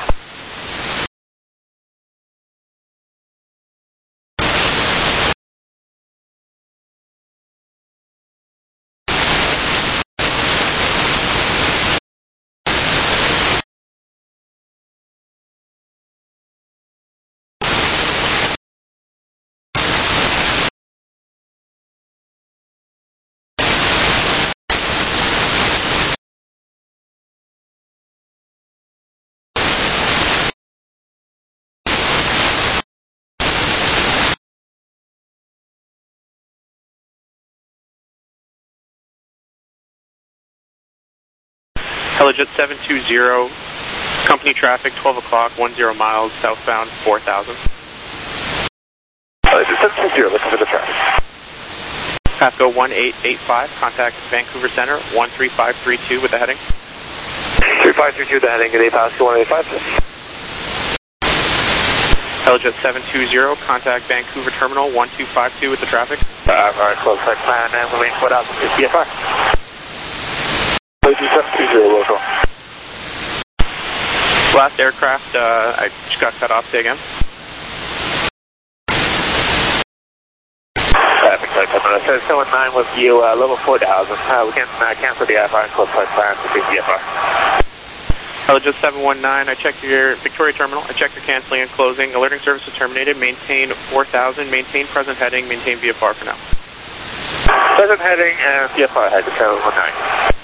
Helijet 720, company traffic 12 o'clock, 10 miles, southbound 4000. Helijet 720, looking for the traffic. Pasco 1885, contact Vancouver Center 13532 with the heading. 3532, the heading, good day, Pasco 185. Helijet 720, contact Vancouver Terminal 1252 with the traffic. Alright, close flight plan, and we'll make 4000 VFR. Helijet 720, local. Last aircraft, I just got cut off, say again. Traffic flight plan, says 79 with you, level 4000. We can cancel the IFR and close flight plan to VFR. Helijet 719, I checked your Victoria Terminal. I checked your canceling and closing. Alerting service is terminated. Maintain 4000. Maintain present heading. Maintain VFR for now. Present heading and VFR head to 719.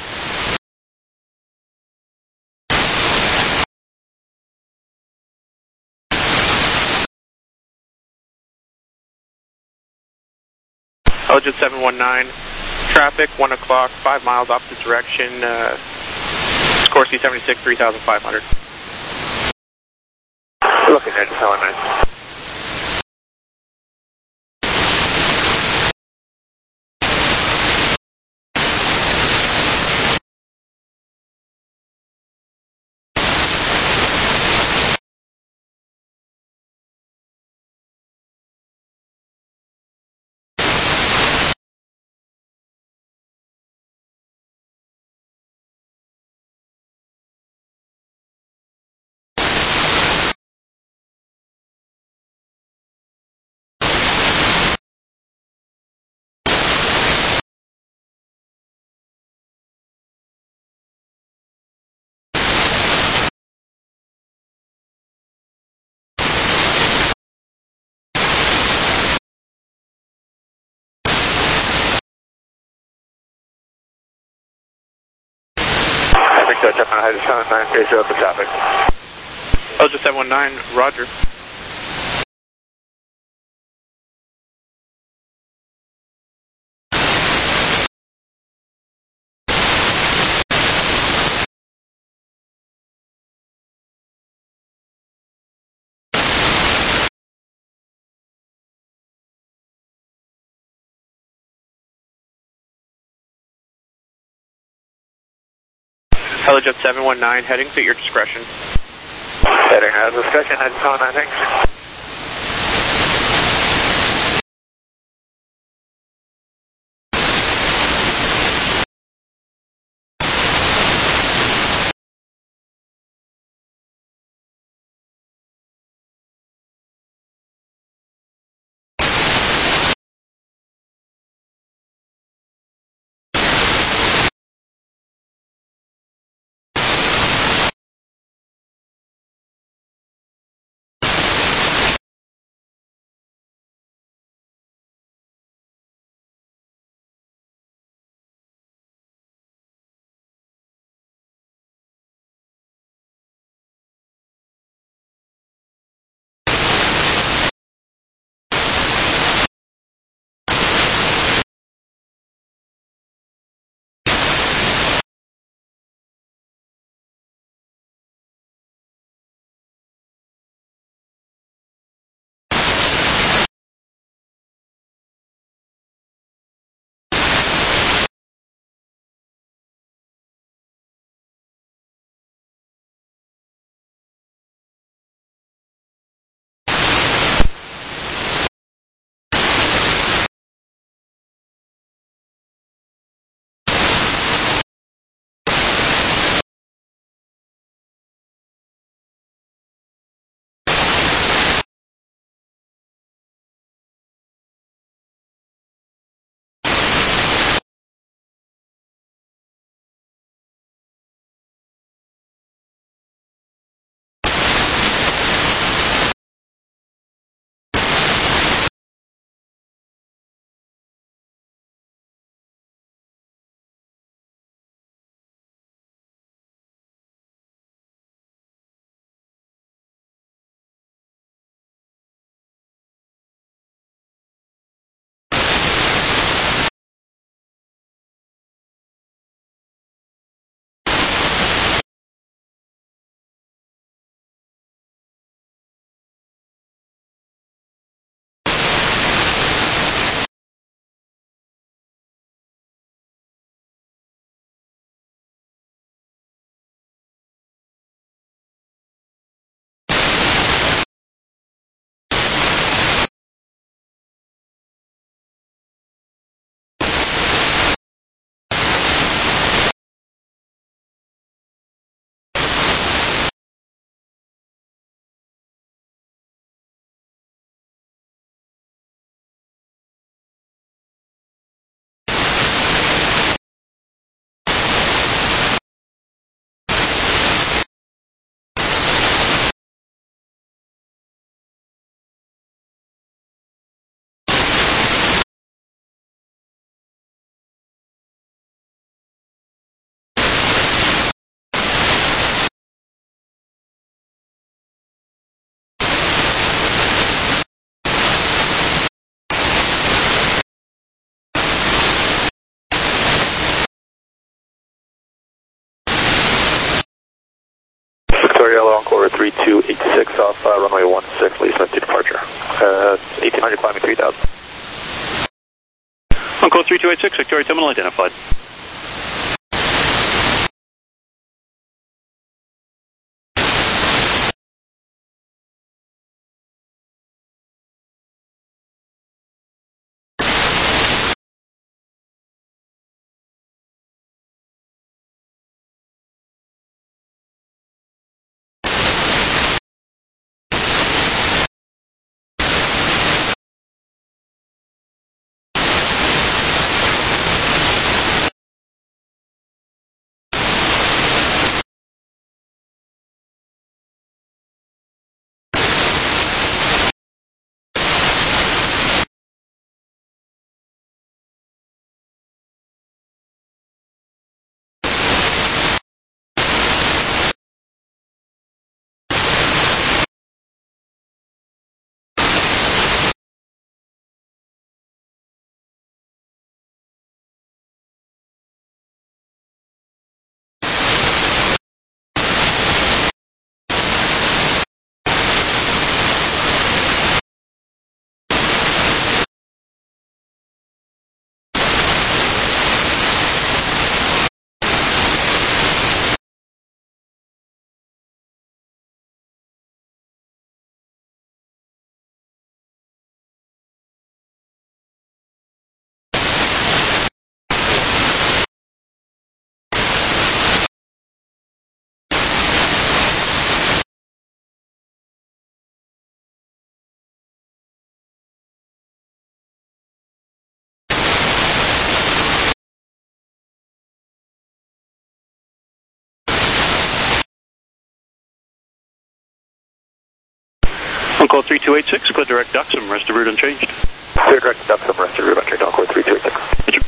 Helijet 719, traffic 1 o'clock, 5 miles opposite direction. Sikorsky 76, 3500. Looking at 719. Helijet 719, phase 0 for traffic. Helijet 719, roger. Helijet 719, headings at your discretion. Heading at discretion, head 719. Encore 3286 off runway 16, Lisa to departure. 1800 climbing 3000. Encore 3286, Victoria Terminal identified. Encore 3286, clear direct ducks and rest of route unchanged. Clear direct ducks and rest of route unchanged. Encore 3286.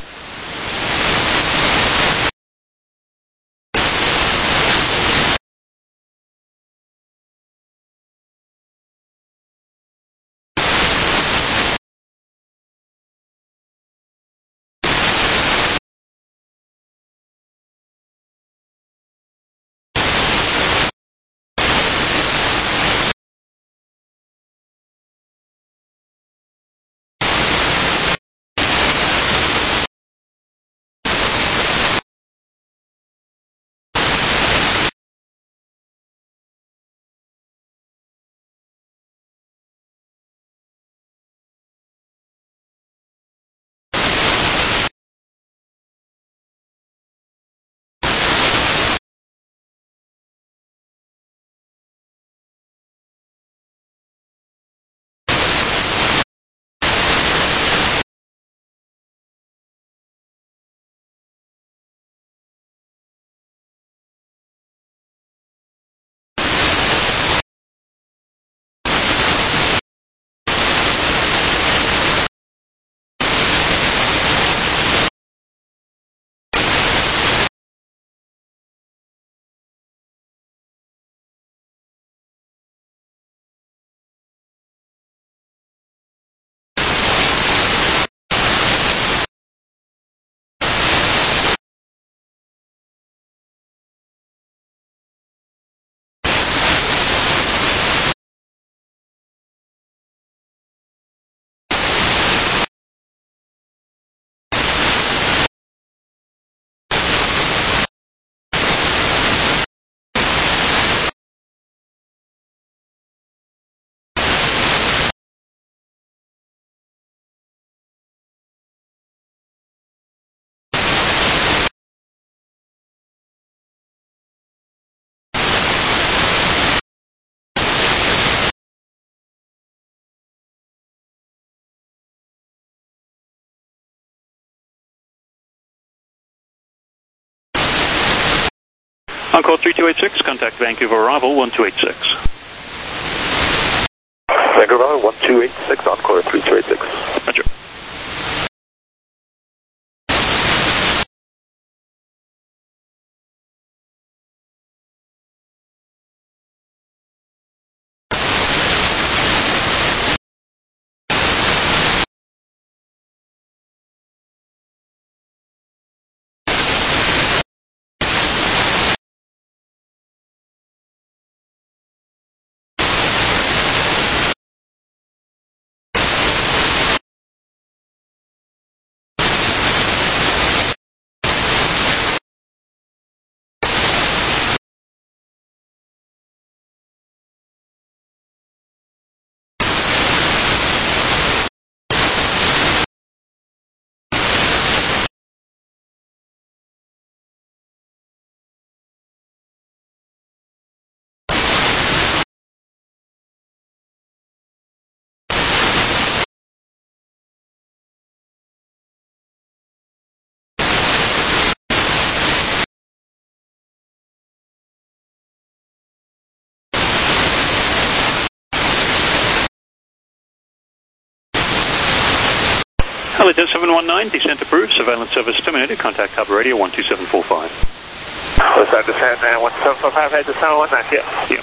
Encore 3286, contact Vancouver arrival 1286. Vancouver arrival 1286, Encore 3286. Roger. Alita 719, descent approved. Surveillance service terminated. Contact Hub Radio 12745. Was that descent and 1745 head to 719? Yeah.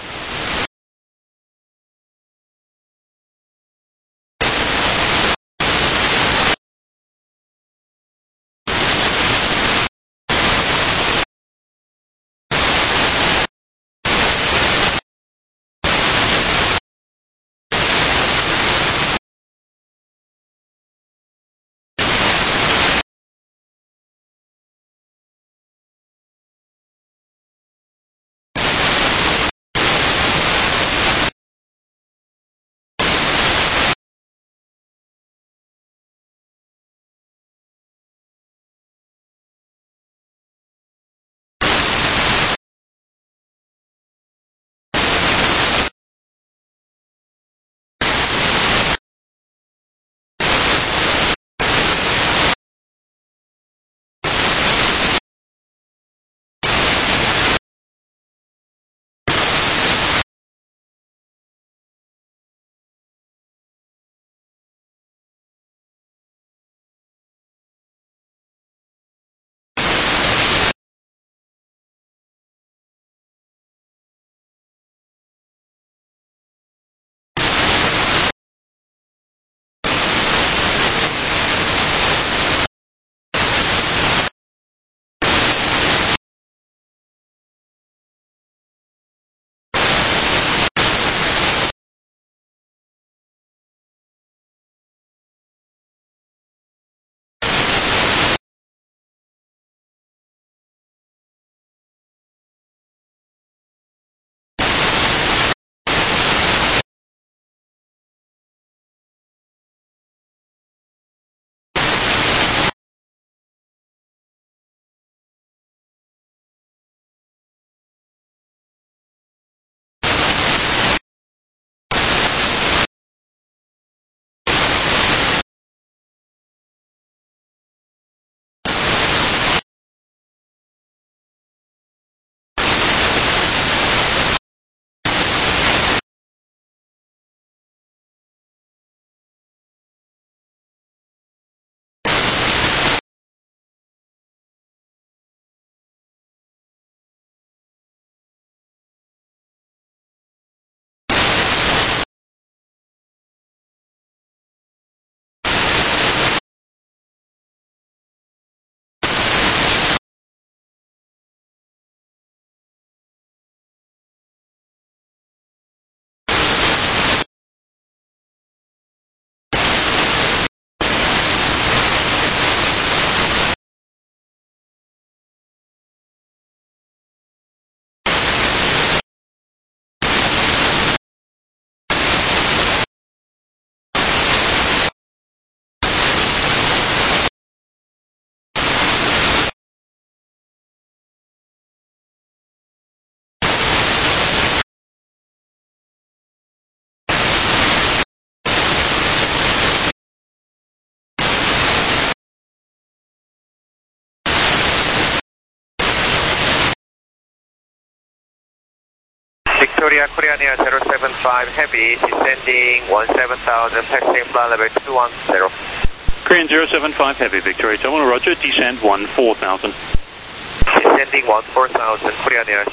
Victoria, Korean Air 075 Heavy, descending 17,000, passing flight level 210. Korean 075 Heavy, Victoria Terminal, roger, descend 14,000. Descending 14,000, Korean Air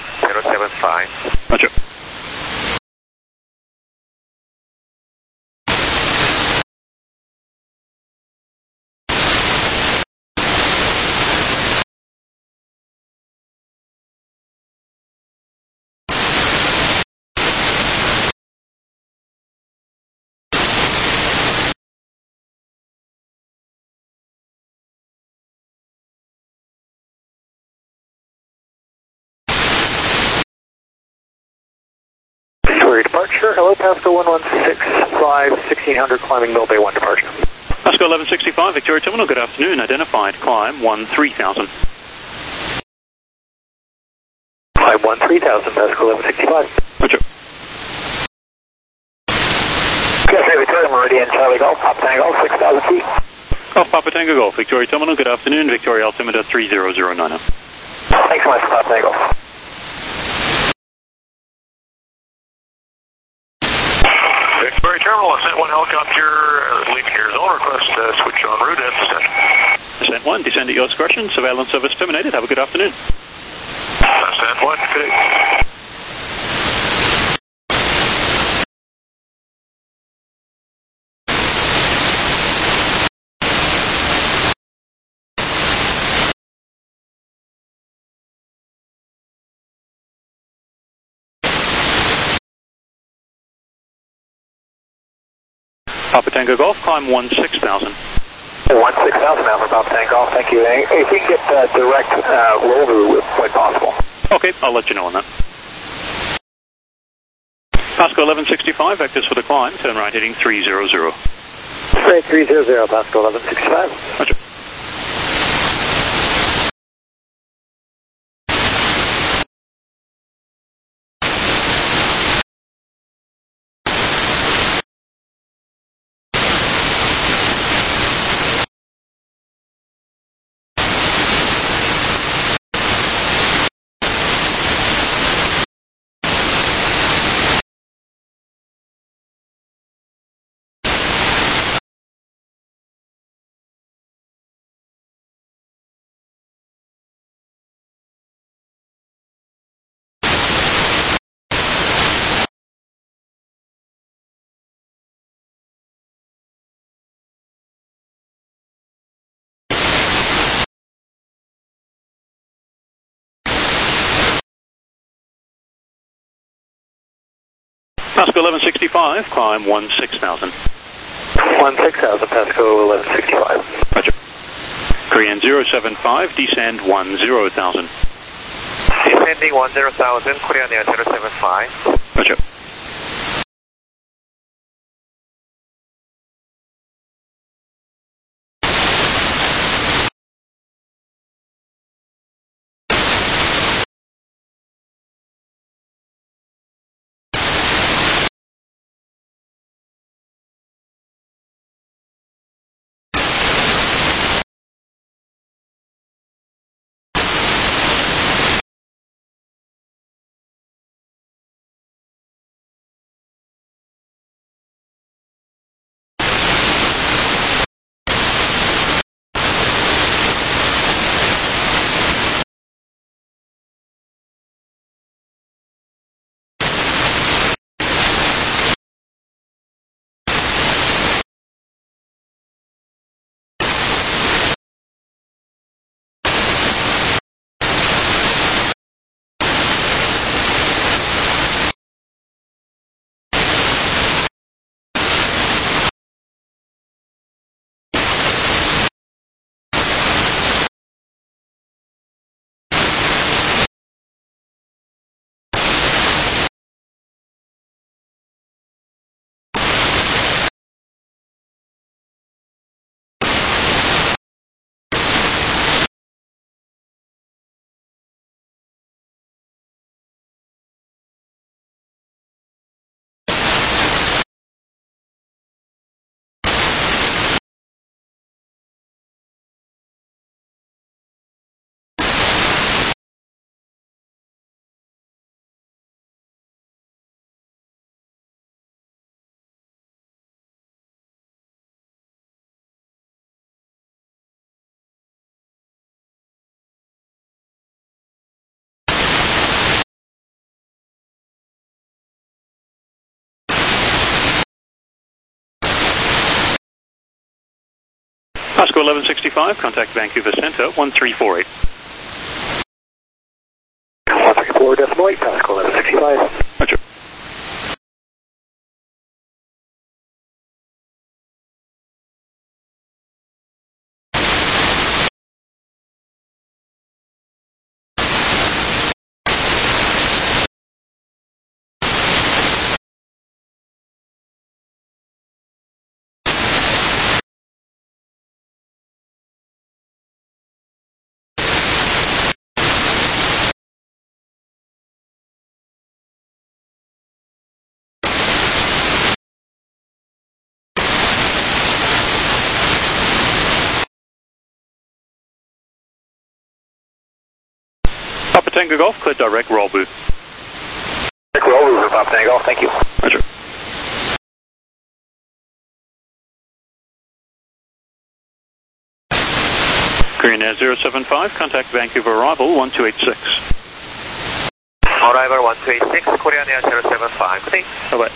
075. Roger. Departure, hello, Pasco 1165, 1600, climbing Mill Bay 1 departure. Pasco 1165, Victoria Terminal, good afternoon, identified, climb 13,000. Climb 13,000, Pasco 1165. Roger. Cafe Victoria, Meridian, Charlie Golf, Papa Tango, 6,000 feet. Off Papa Tango Golf, Victoria Terminal, good afternoon, Victoria altimeter 3009. Thanks so much, Papa Tango. Victoria Terminal, sent one helicopter leaving your zone. request switch on route and descend. Descent 1, descend at your discretion. Surveillance service terminated. Have a good afternoon. Descent 1, good day. Papa Tango Golf, climb 16,000. 16,000 now for Papa Tango Golf, thank you. If we can get direct roll when possible. Okay, I'll let you know on that. Pasco 1165, vectors for the climb, turn right heading 300. Straight 300, Pasco 1165. Roger. Pasco 1165, climb 16,000. 16,000, Pasco 1165. Roger. Korean 075, descend 10,000. Descending 10,000, Korean Air 075. Roger. Pasco 1165, contact Vancouver Centre 1348. 134.8, Pasco 1165. Roger. Papa Tango Golf, clear direct roll booth. Direct roll booth, Papa Tango Golf, thank you. Roger. Korean Air 075, contact Vancouver arrival 1286. Arrival 1286, Korean Air 075. Good day. Bye-bye.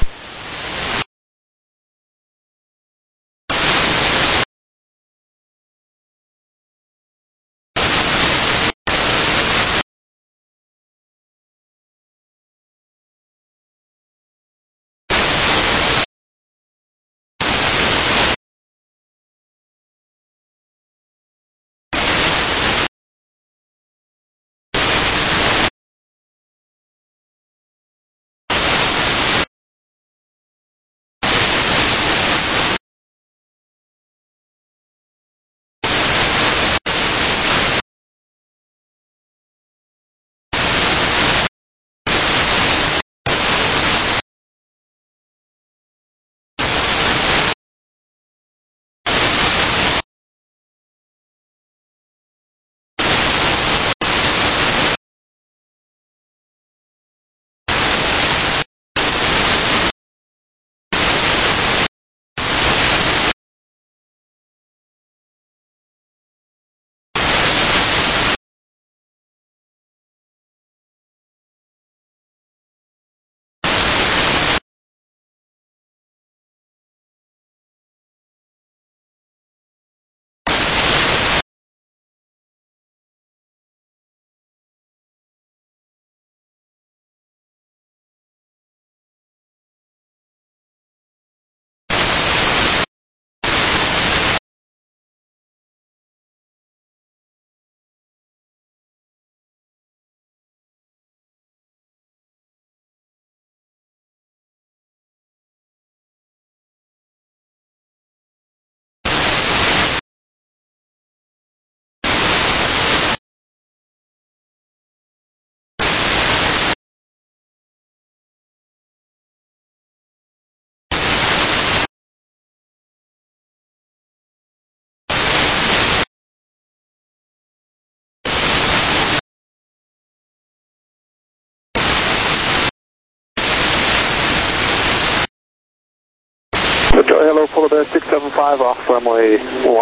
Victoria, hello, Polar Bear 675 off runway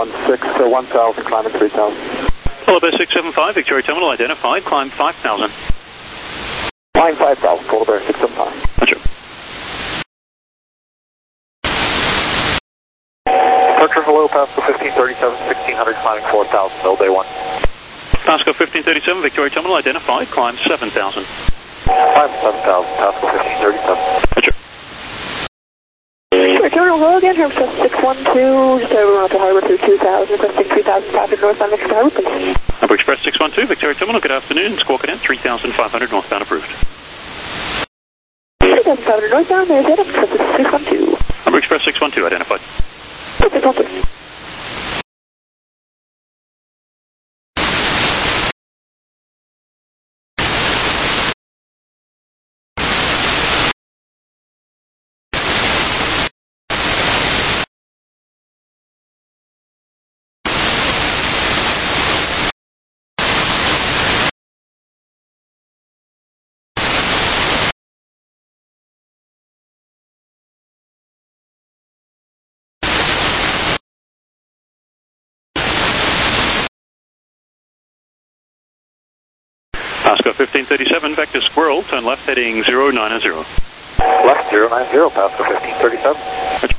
10, climbing 3000. Polar Bear 675, Victoria Terminal identified, climb 5000. Climb 5000, Polar Bear 675. Roger. Departure, hello, Pascal 1537, 1600, climbing 4000, Mill Day 1. Pascal 1537, Victoria Terminal identified, climb 7000. Climb 7000, Pascal 1537. Roger. Terminal, hello again, here from 612, just over around to Harbor through 2000, requesting 3000 traffic northbound Mexico Harbor, please. Harbor Express 612, Victoria Terminal, good afternoon, Squawk Cadet 3500 northbound approved. 3500 northbound, there's it, Express 612. Harbor Express 612 identified. 612. Pascal 1537, vector Squirrel, turn left heading 090. Left 090, Pascal 1537.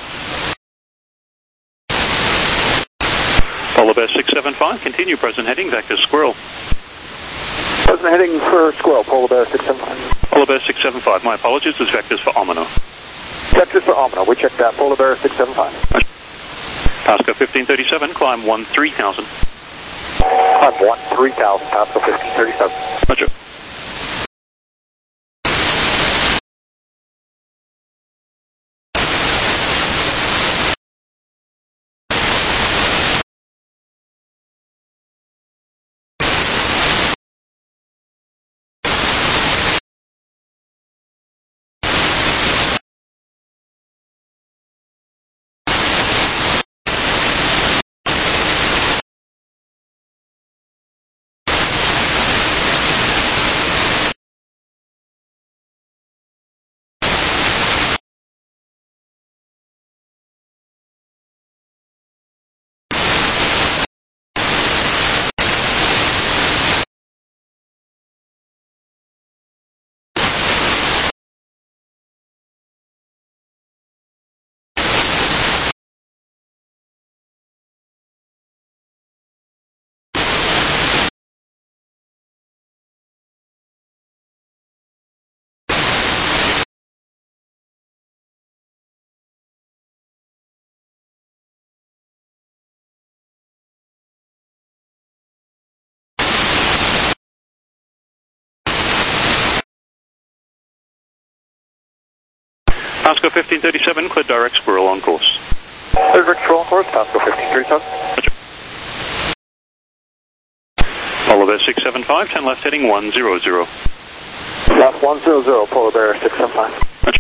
Polar Bear 675, continue present heading, vector Squirrel. Present heading for Squirrel, Polar Bear 675. Polar Bear 675, my apologies, this vector's for Omino. Vectors for Omino, we checked that, Polar Bear 675. Pascal 1537, climb 13,000. Climb 13,000, Pascal 1537. Roger. Pasco 1537, clear direct Squirrel on course. Direct Squirrel on course, Pasco 1537. Polar Bear 675, 10 left heading 100. Left 100, Polar Bear 675.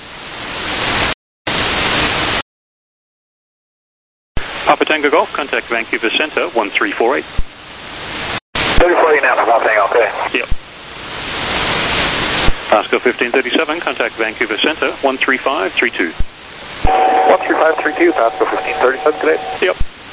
Papa Tango Golf, contact Vancouver Centre 1348. 3040 now, Papa Tango, okay. Yep. Pasco 1537, contact Vancouver Centre 13532. 13532, Pasco 1537 today. Yep.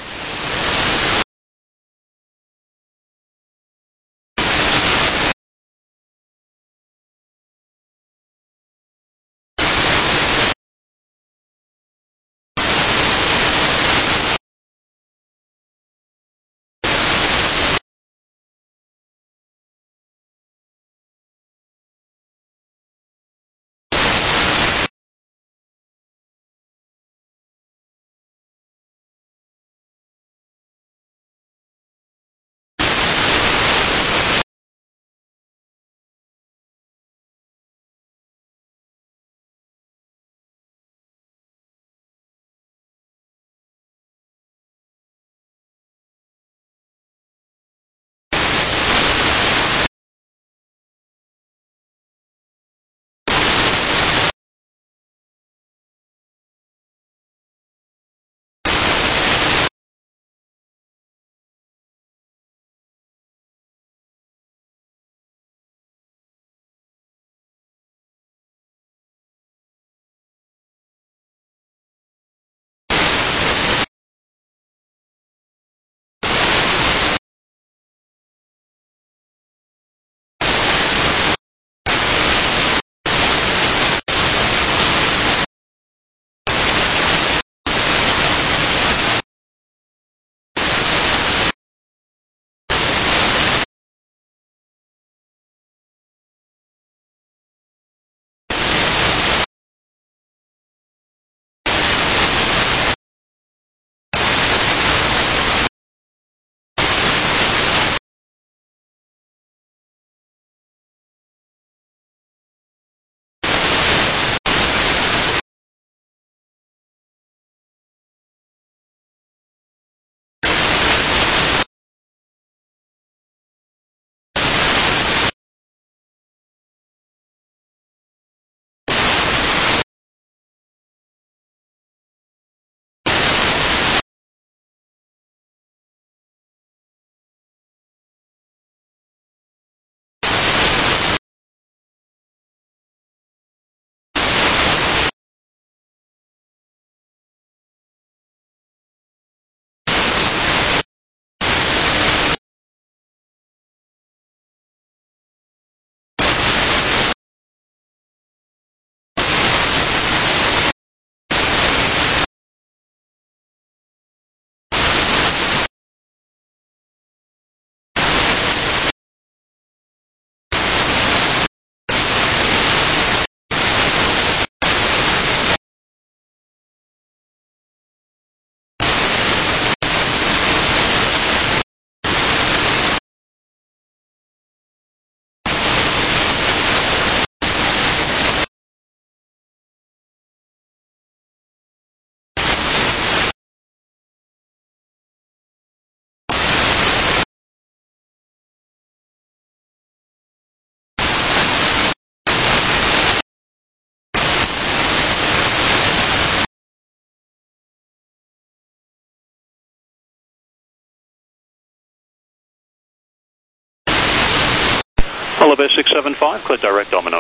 Polar Bear 675, clear direct Domino.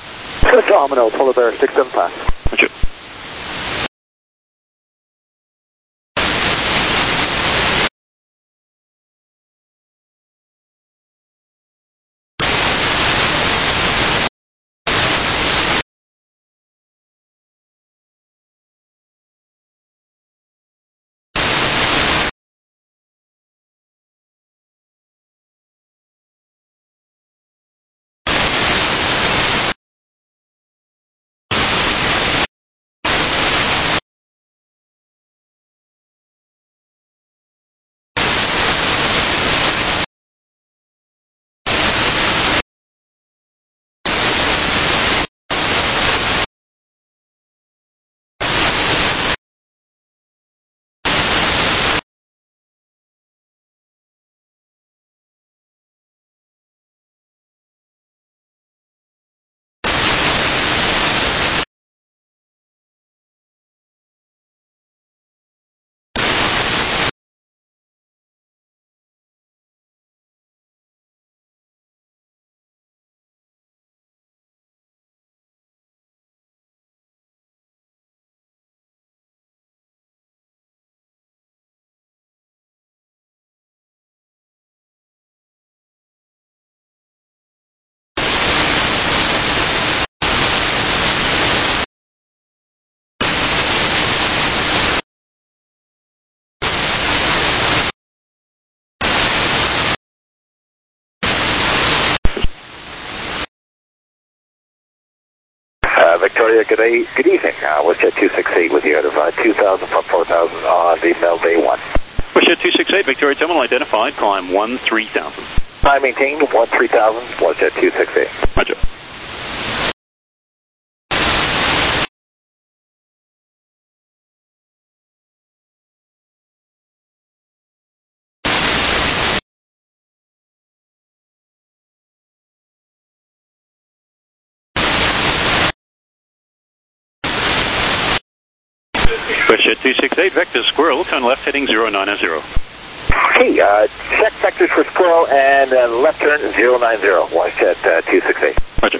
Domino, Polar Bear 675. Roger. Victoria, good evening. WestJet 268 with you out of 2,000 from 4,000 on the Mel Bay 1. WestJet 268, Victoria Terminal identified, climb 13,000. Time maintained, 13,000, WestJet 268. Roger. WestJet 268, vector Squirrel, turn left heading 090. Okay, check vectors for Squirrel and left turn 090, WestJet 268. Roger.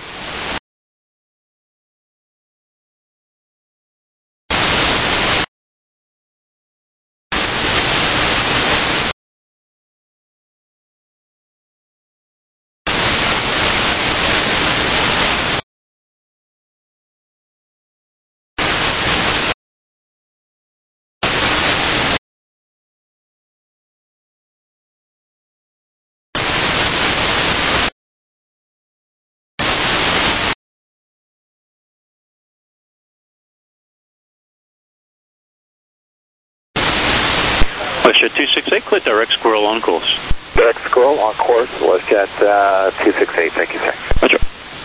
WestJet 268, clear direct Squirrel on course. Direct Squirrel on course, WestJet 268, thank you, sir. Roger.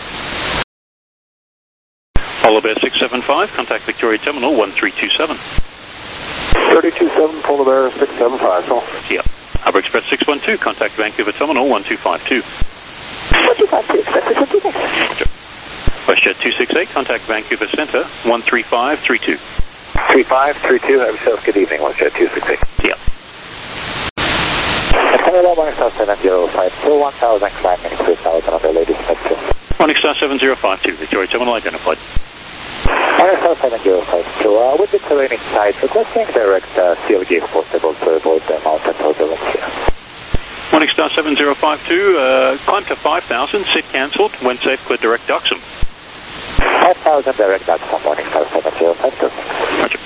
Polar Bear 675, contact Victoria Terminal 1327. 327, Polar Bear 675, so. Yeah. Harbour Express 612, contact Vancouver Terminal 1252. 1252, expected 52. Roger. WestJet 268, contact Vancouver Centre 13532. 3532, have yourself good evening, WestJet 268. Yeah. Hello, Morning Star 7052, 1,000, climbing 3,000 on the latest vector. Morning Star 7052, Victoria Terminal identified. Morning Star 7052, with the terrain inside, requesting direct CLG if possible to avoid the mountain turbulence here. Morning Star 7052, climb to 5,000, sit cancelled, when safe, clear direct Duxham. 5,000 direct Duxham, Morning Star 7052. Roger.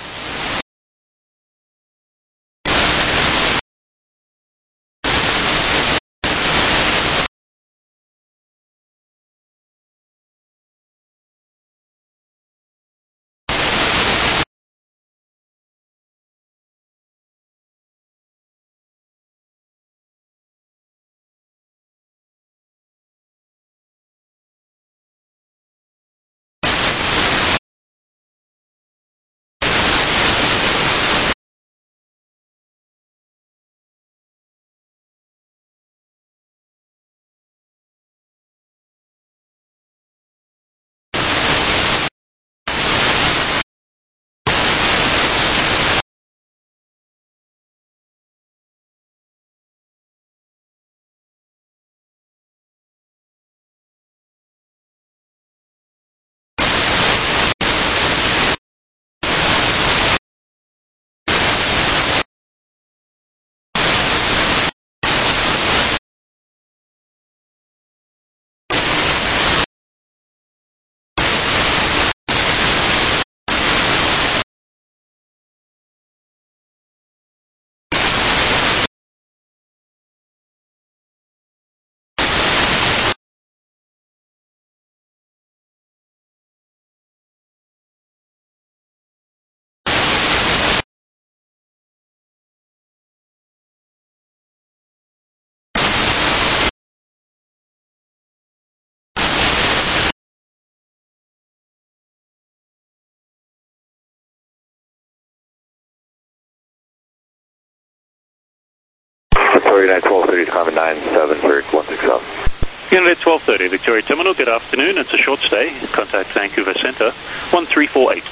Victoria 1230, climbing 97, Bird 160. Unit 1230, Victoria Terminal, good afternoon. It's a short stay. Contact Vancouver Centre 1348.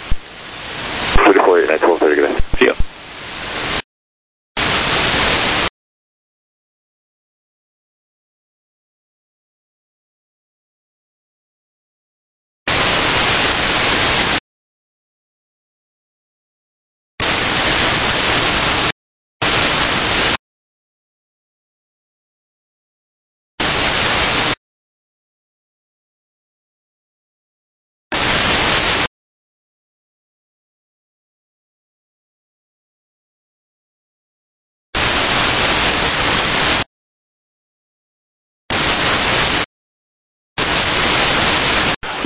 Victoria 1230, good day. Yeah.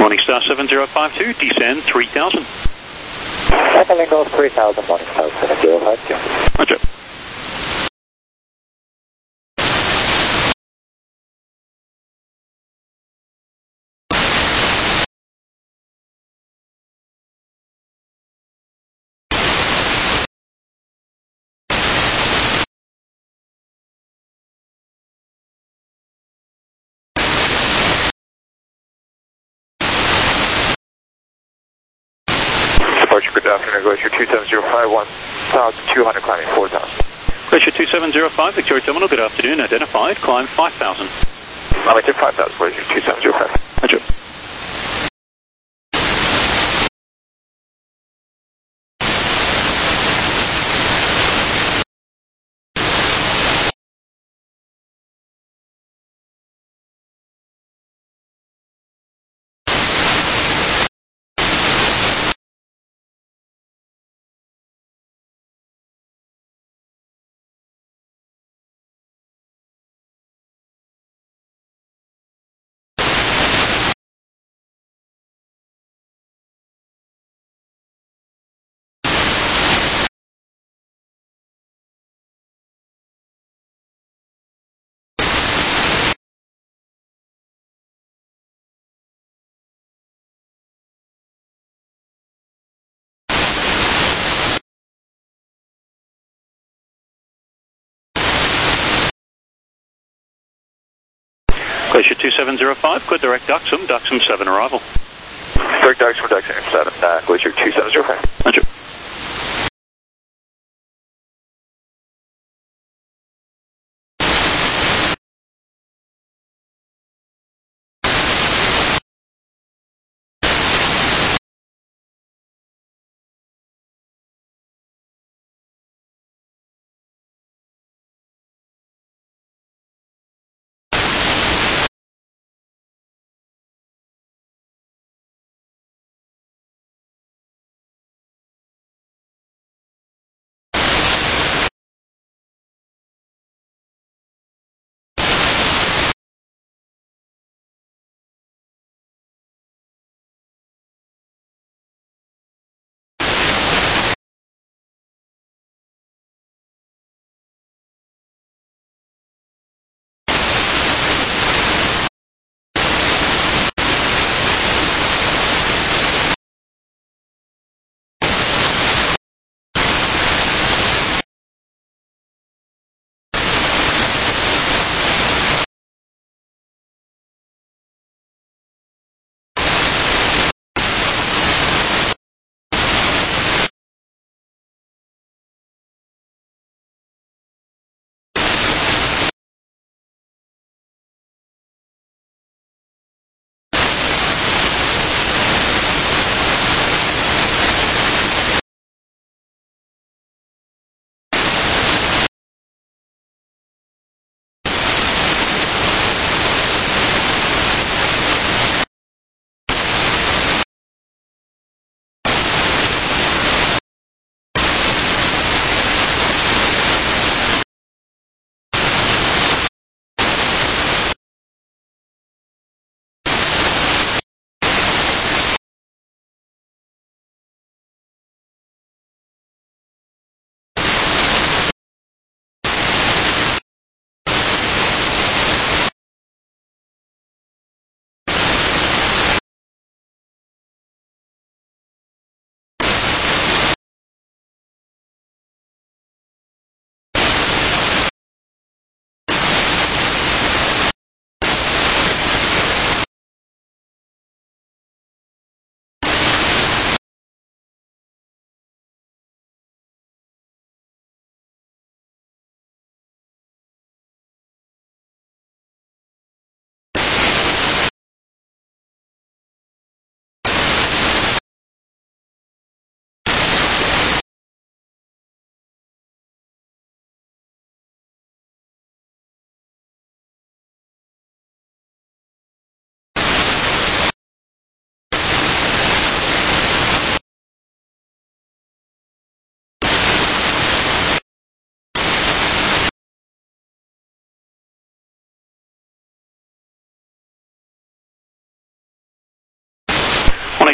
Morningstar 7052, descend 3000. Echo Lingo 3000, Morningstar 7052. Roger. Departure, good afternoon, Glacier 2705, 1,200, climbing 4,000. Glacier 2705, Victoria Terminal, good afternoon, identified, climb 5000. I'm at 5,000, Glacier 2705. Roger. Glacier 2705, clear direct Duxham, Duxham 7 arrival. Direct Duxham, Duxham 7, Glacier 2705. Roger.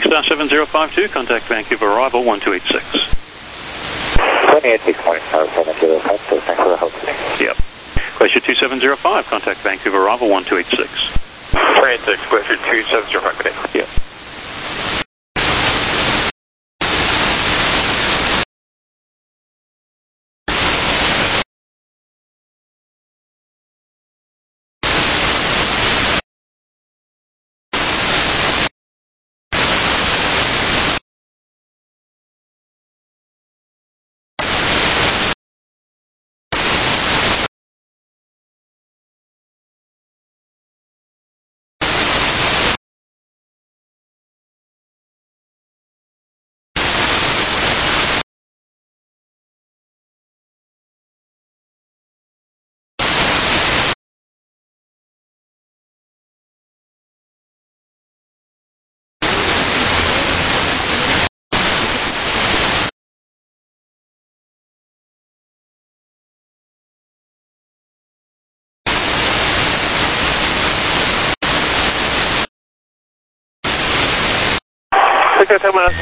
Star 7052, contact Vancouver arrival 1286. 28.705, thanks for the help. Yep. Glacier 2705, contact Vancouver arrival 1286. 26, Glacier 2705, good day. Yep. Victoria Terminal,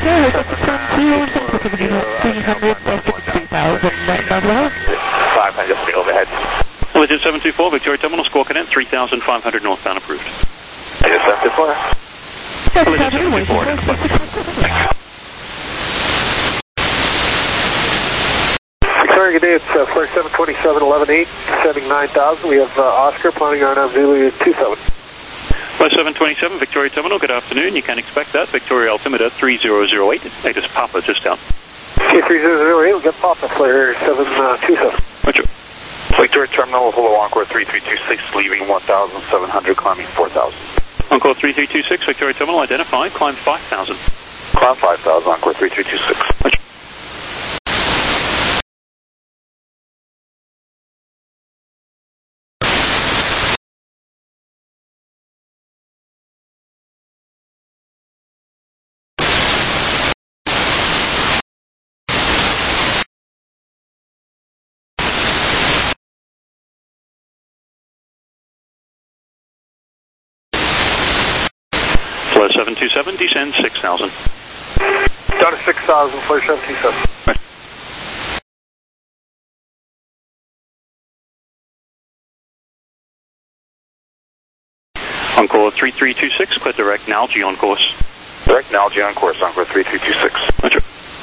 500, just overhead. Legit 724, Victoria Terminal, Squawk Cadet, 3,500 northbound approved. Legit 724. Legit 724. Victoria, good day. It's Flight 727-11-8, descending 9,000. We have Oscar planning on Zulu 27. Flight 727, Victoria Terminal, good afternoon. You can expect that. Victoria altimeter 3008. Latest Papa just down. K3008, we'll get Papa Flare 727. Roger. Victoria Terminal, Holo Encore 3326, leaving 1,700, climbing 4,000. Encore 3326, Victoria Terminal, identified, climb 5,000. Climb 5,000, Encore 3326. Roger. Flight 727, descend 6,000. Down to 6,000, Flight 727. Right. Encore 3326, clear direct Nalgene on course. Direct Nalgene on course, Encore 3326. Roger.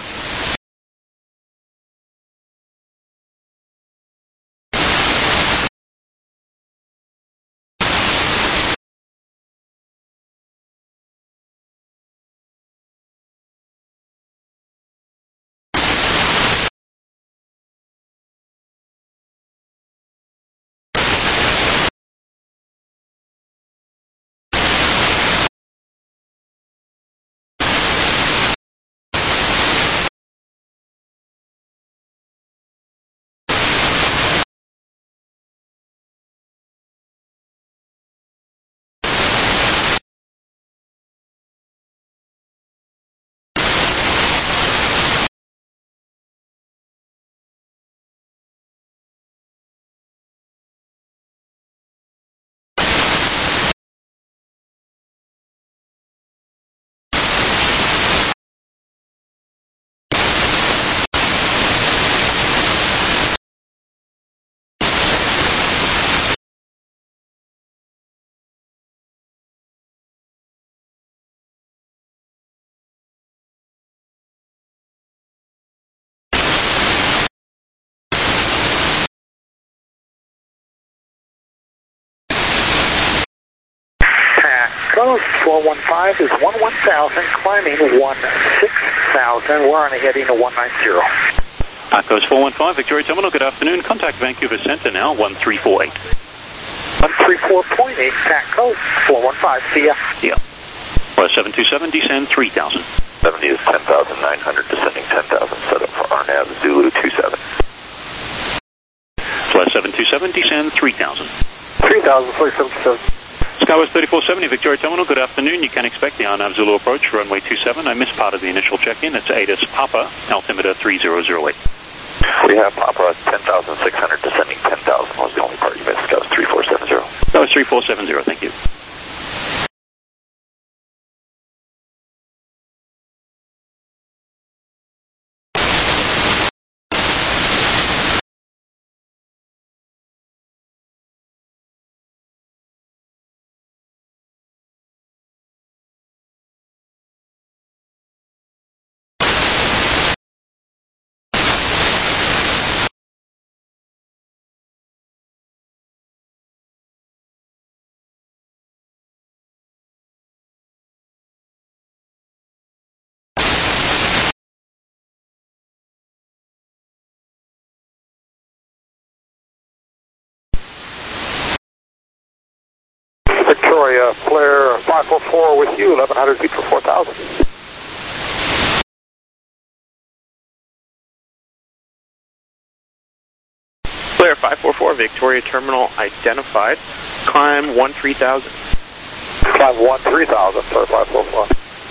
Close 415 is 11,000, climbing 16,000. We're on a heading to 190. Coast 415, Victoria Terminal, good afternoon. Contact Vancouver Centre now, 1348. 134.8, TACO 415, see ya. Yeah. Flight 727, descend 3,000. 70 is 10,900, descending 10,000, set up for RNAV Zulu 27. Flight 727, descend 3,000. 3,000, Flight 727. Skywest 3470, Victoria Terminal, good afternoon. You can expect the RNAV Zulu approach, runway 27. I missed part of the initial check-in. It's ATIS Papa, altimeter 3008. We have Papa 10,600, descending 10,000 was the only part you missed. That was 3470. That was 3470, thank you. Victoria, flare 544 with you, 1100 feet for 4,000. Flare 544, Victoria Terminal identified. Climb 13,000. Climb 13,000, flare 544.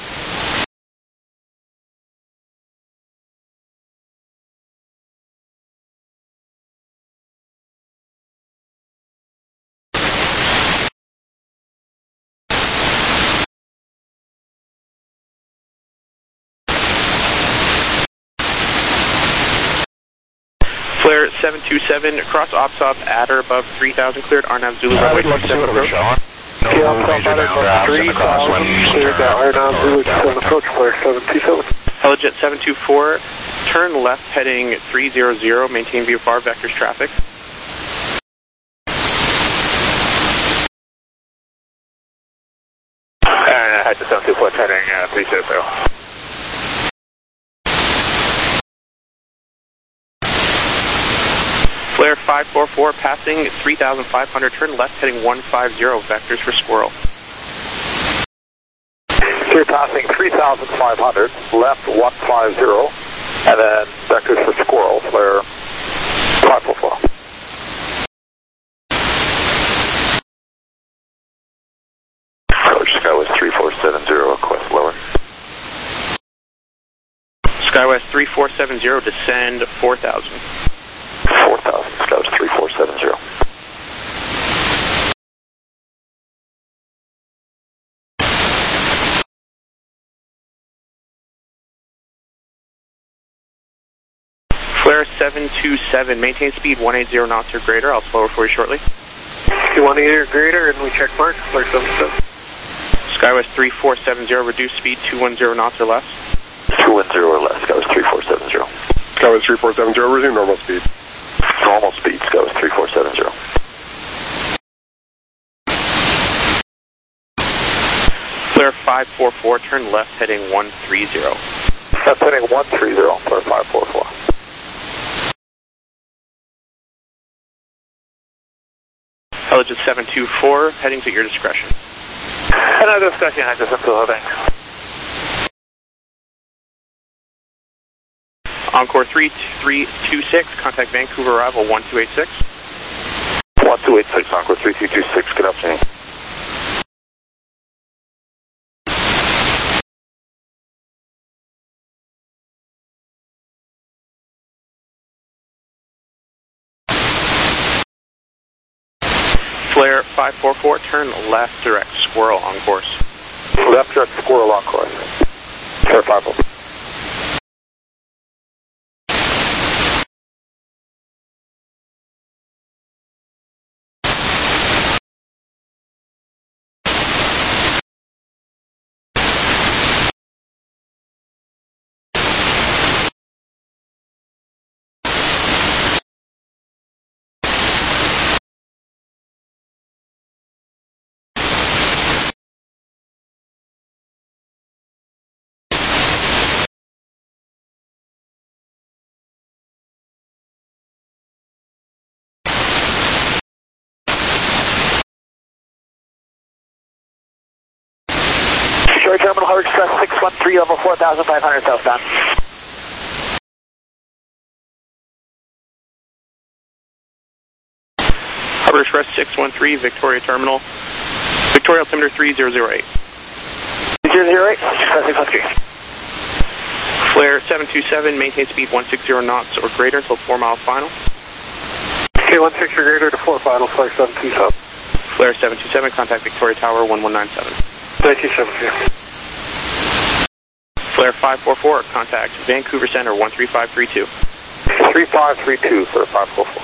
Flare 727, cross OPSOP at or above 3,000, cleared RNAV Zulu runway 27 approach. No major downdrafts in the crosswind. Cleared RNAV Zulu 27 approach, flare 727. Helijet 724, turn left heading 300, maintain VFR vectors traffic. Head to 724 heading 300. Flare 544, passing 3,500, turn left heading 150, vectors for Squirrel. Clear passing 3,500, left 150, and then vectors for Squirrel, flare 544. Approach Skywest 3470, request lower. Skywest 3470, descend 4,000. 4,000, Skywest 3470. Flare 727, maintain speed 180 knots or greater. I'll slow for you shortly. 180 or greater, and we check mark, flare 727. Skywest 3470, reduce speed 210 knots or less. 210 or less, Skywest 3470. Skywest 3470, resume normal speed. Normal speed, Skywest 3470. Flare 544, turn left heading 130. Left heading 130, flare 544. Helijet 724, headings at your discretion. And our discussion has just until heading. Encore 3326, contact Vancouver arrival 1286. 1286, Encore 3226, good afternoon. Flare 544, turn left direct Squirrel on course. Left direct Squirrel on course. Flare 544. Detroit Terminal, Harbor Express 613 over 4,500 southbound. Harbor Express 613, Victoria Terminal. Victoria altimeter 3008. 3008, Express 613. Flare 727, maintain speed 160 knots or greater until 4 miles final. Okay, 160 or greater to 4 final, flare 727. Flare 727, contact Victoria Tower 1197. Thank you, 727. Flare 544, contact Vancouver Center 13532. 3532 for 544.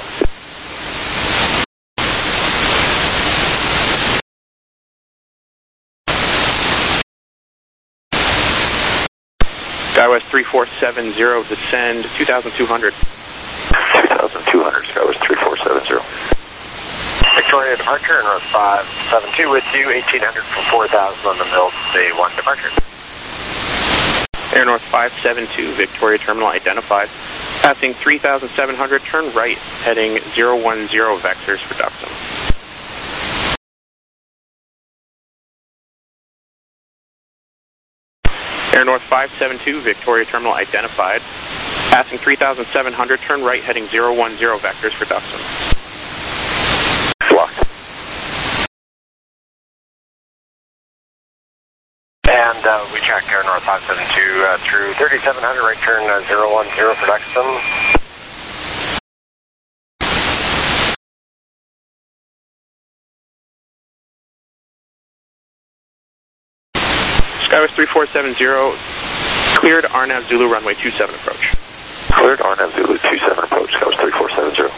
Skywest 3470, descend 2,200. 2,200, Skywest 3470. Victoria departure, North 572 with you, 1,800 for 4,000 on the Mills Day 1 departure. Air North 572, Victoria Terminal identified. Passing 3,700, turn right, heading 010 vectors for Duxton. 572, Victoria Terminal identified. Passing 3,700, turn right heading 010 vectors for Duxton. Blocked. And we track Air North 572 through 3,700, right turn 010 for Duxton. Skywest 3470, cleared RNAV Zulu runway 27 approach. Cleared RNAV Zulu 27 approach, Skywest 3470.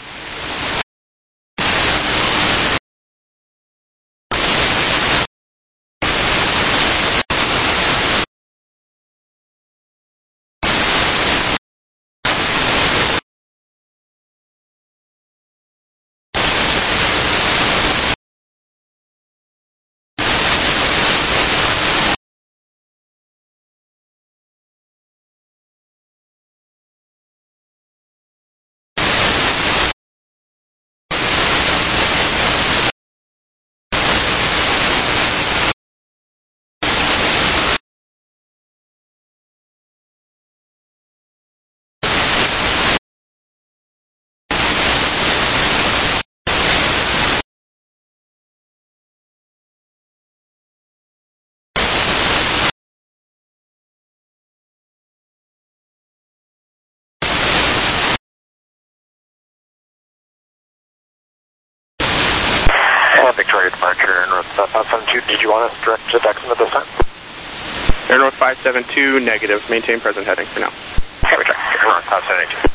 Victoria departure, Air North 572. Did you want us direct to Duxton at this time? Air North 572, negative. Maintain present heading for now. Okay, we track Air North 572.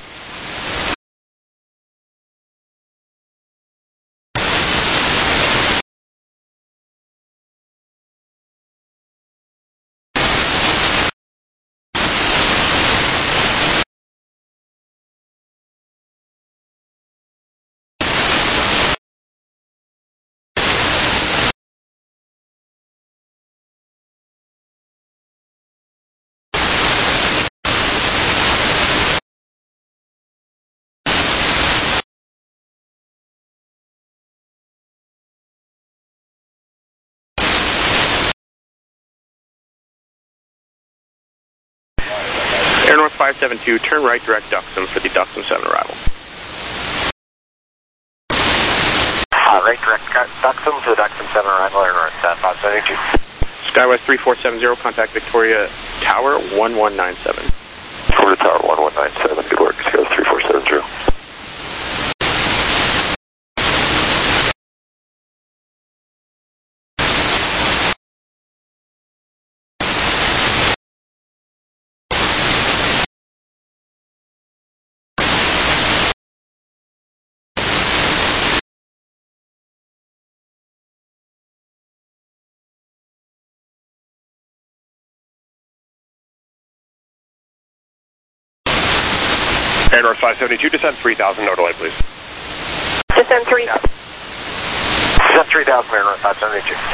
Air North 572, turn right direct Duxton for the Duxton 7 arrival. Right direct Duxton for the Duxton 7 arrival, Air North 572. Skywest 3470, contact Victoria Tower 1197. Victoria Tower 1197, good work. Skywest 3470. Air North 572, descend 3,000, no delay, please. Descend 3,000. Descend 3,000, Air North 572.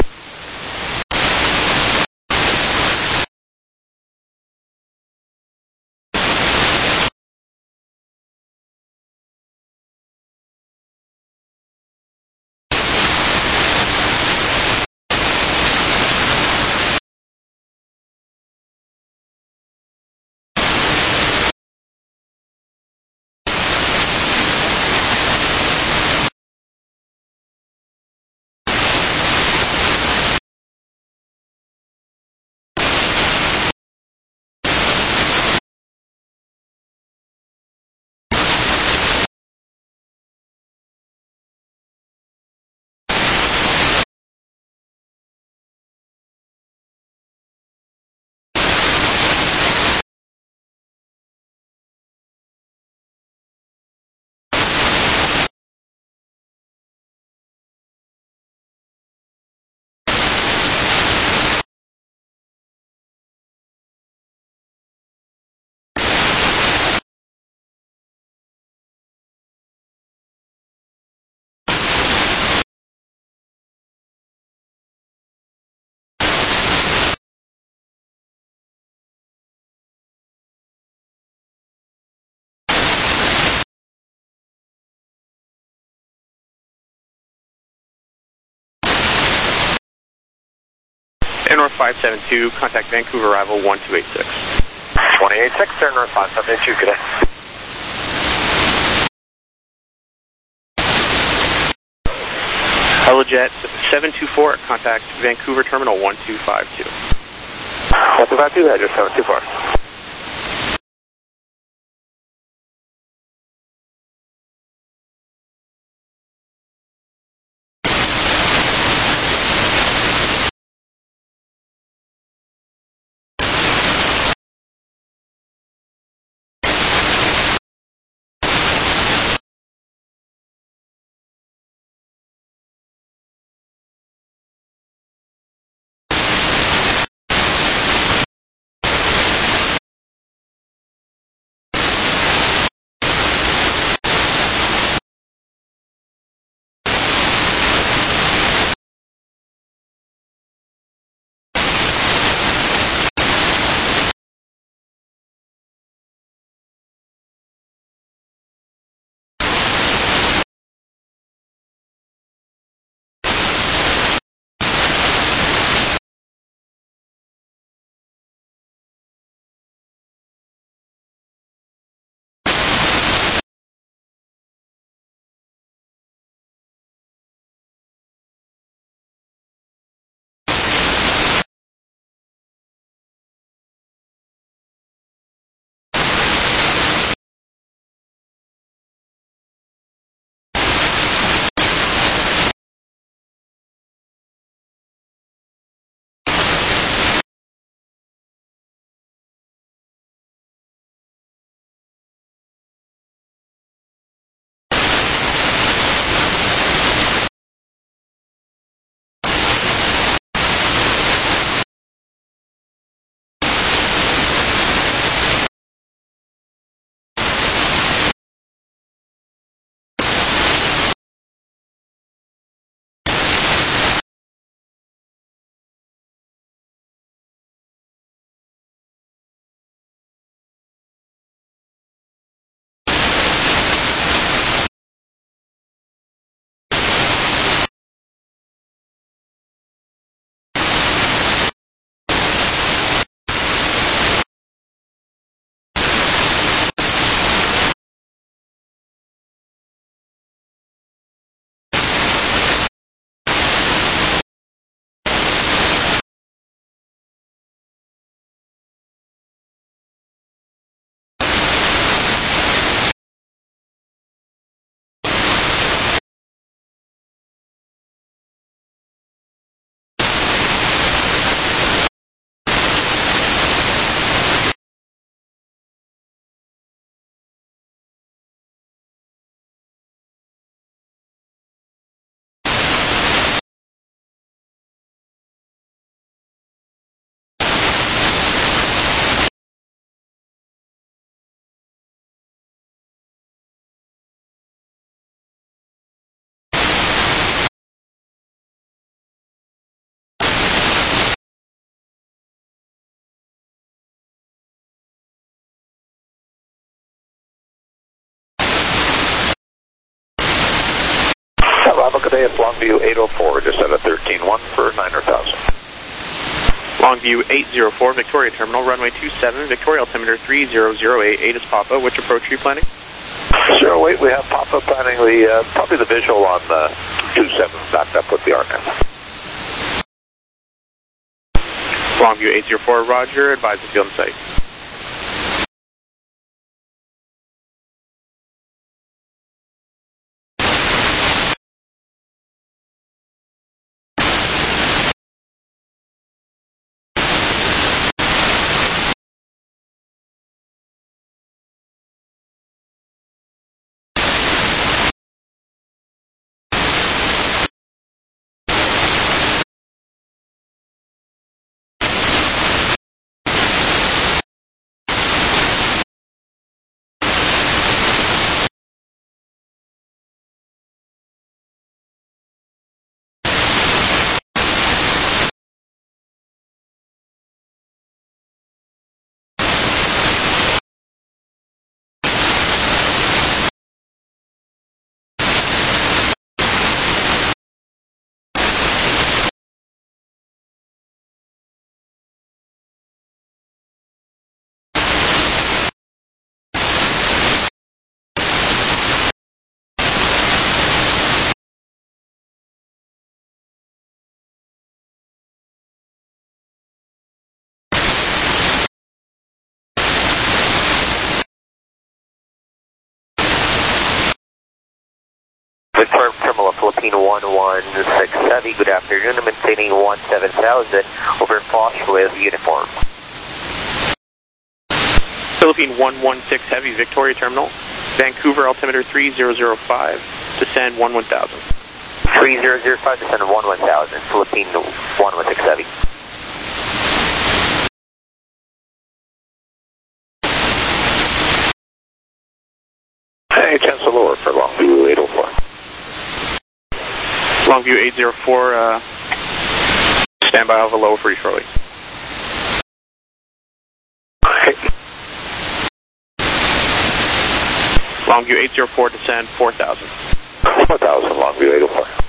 North 572, contact Vancouver arrival 1286. 286, Air North 572, good day. Helijet 724, contact Vancouver Terminal 1252. 1252, address 724. Good day, it's Longview 804, just at a 13-1 for 900,000. Longview 804, Victoria Terminal, runway 27, Victoria altimeter 3008, 8 is Papa. Which approach are you planning? 08, we have Papa planning the, probably the visual on the 27 backed up with the RNAV. Longview 804, roger, advise the field in sight. Philippine 116 Heavy, good afternoon. Maintaining 17,000 over Foch with uniform. Philippine 116 Heavy, Victoria Terminal, Vancouver altimeter 3005, descend 11,000. 3005, descend 11,000, Philippine 116 Heavy. Hey, cancel lower for Longview 804. Longview 804, stand by, I'll have a low for you shortly. Okay. Longview 804, descend 4,000. 4,000, Longview 804.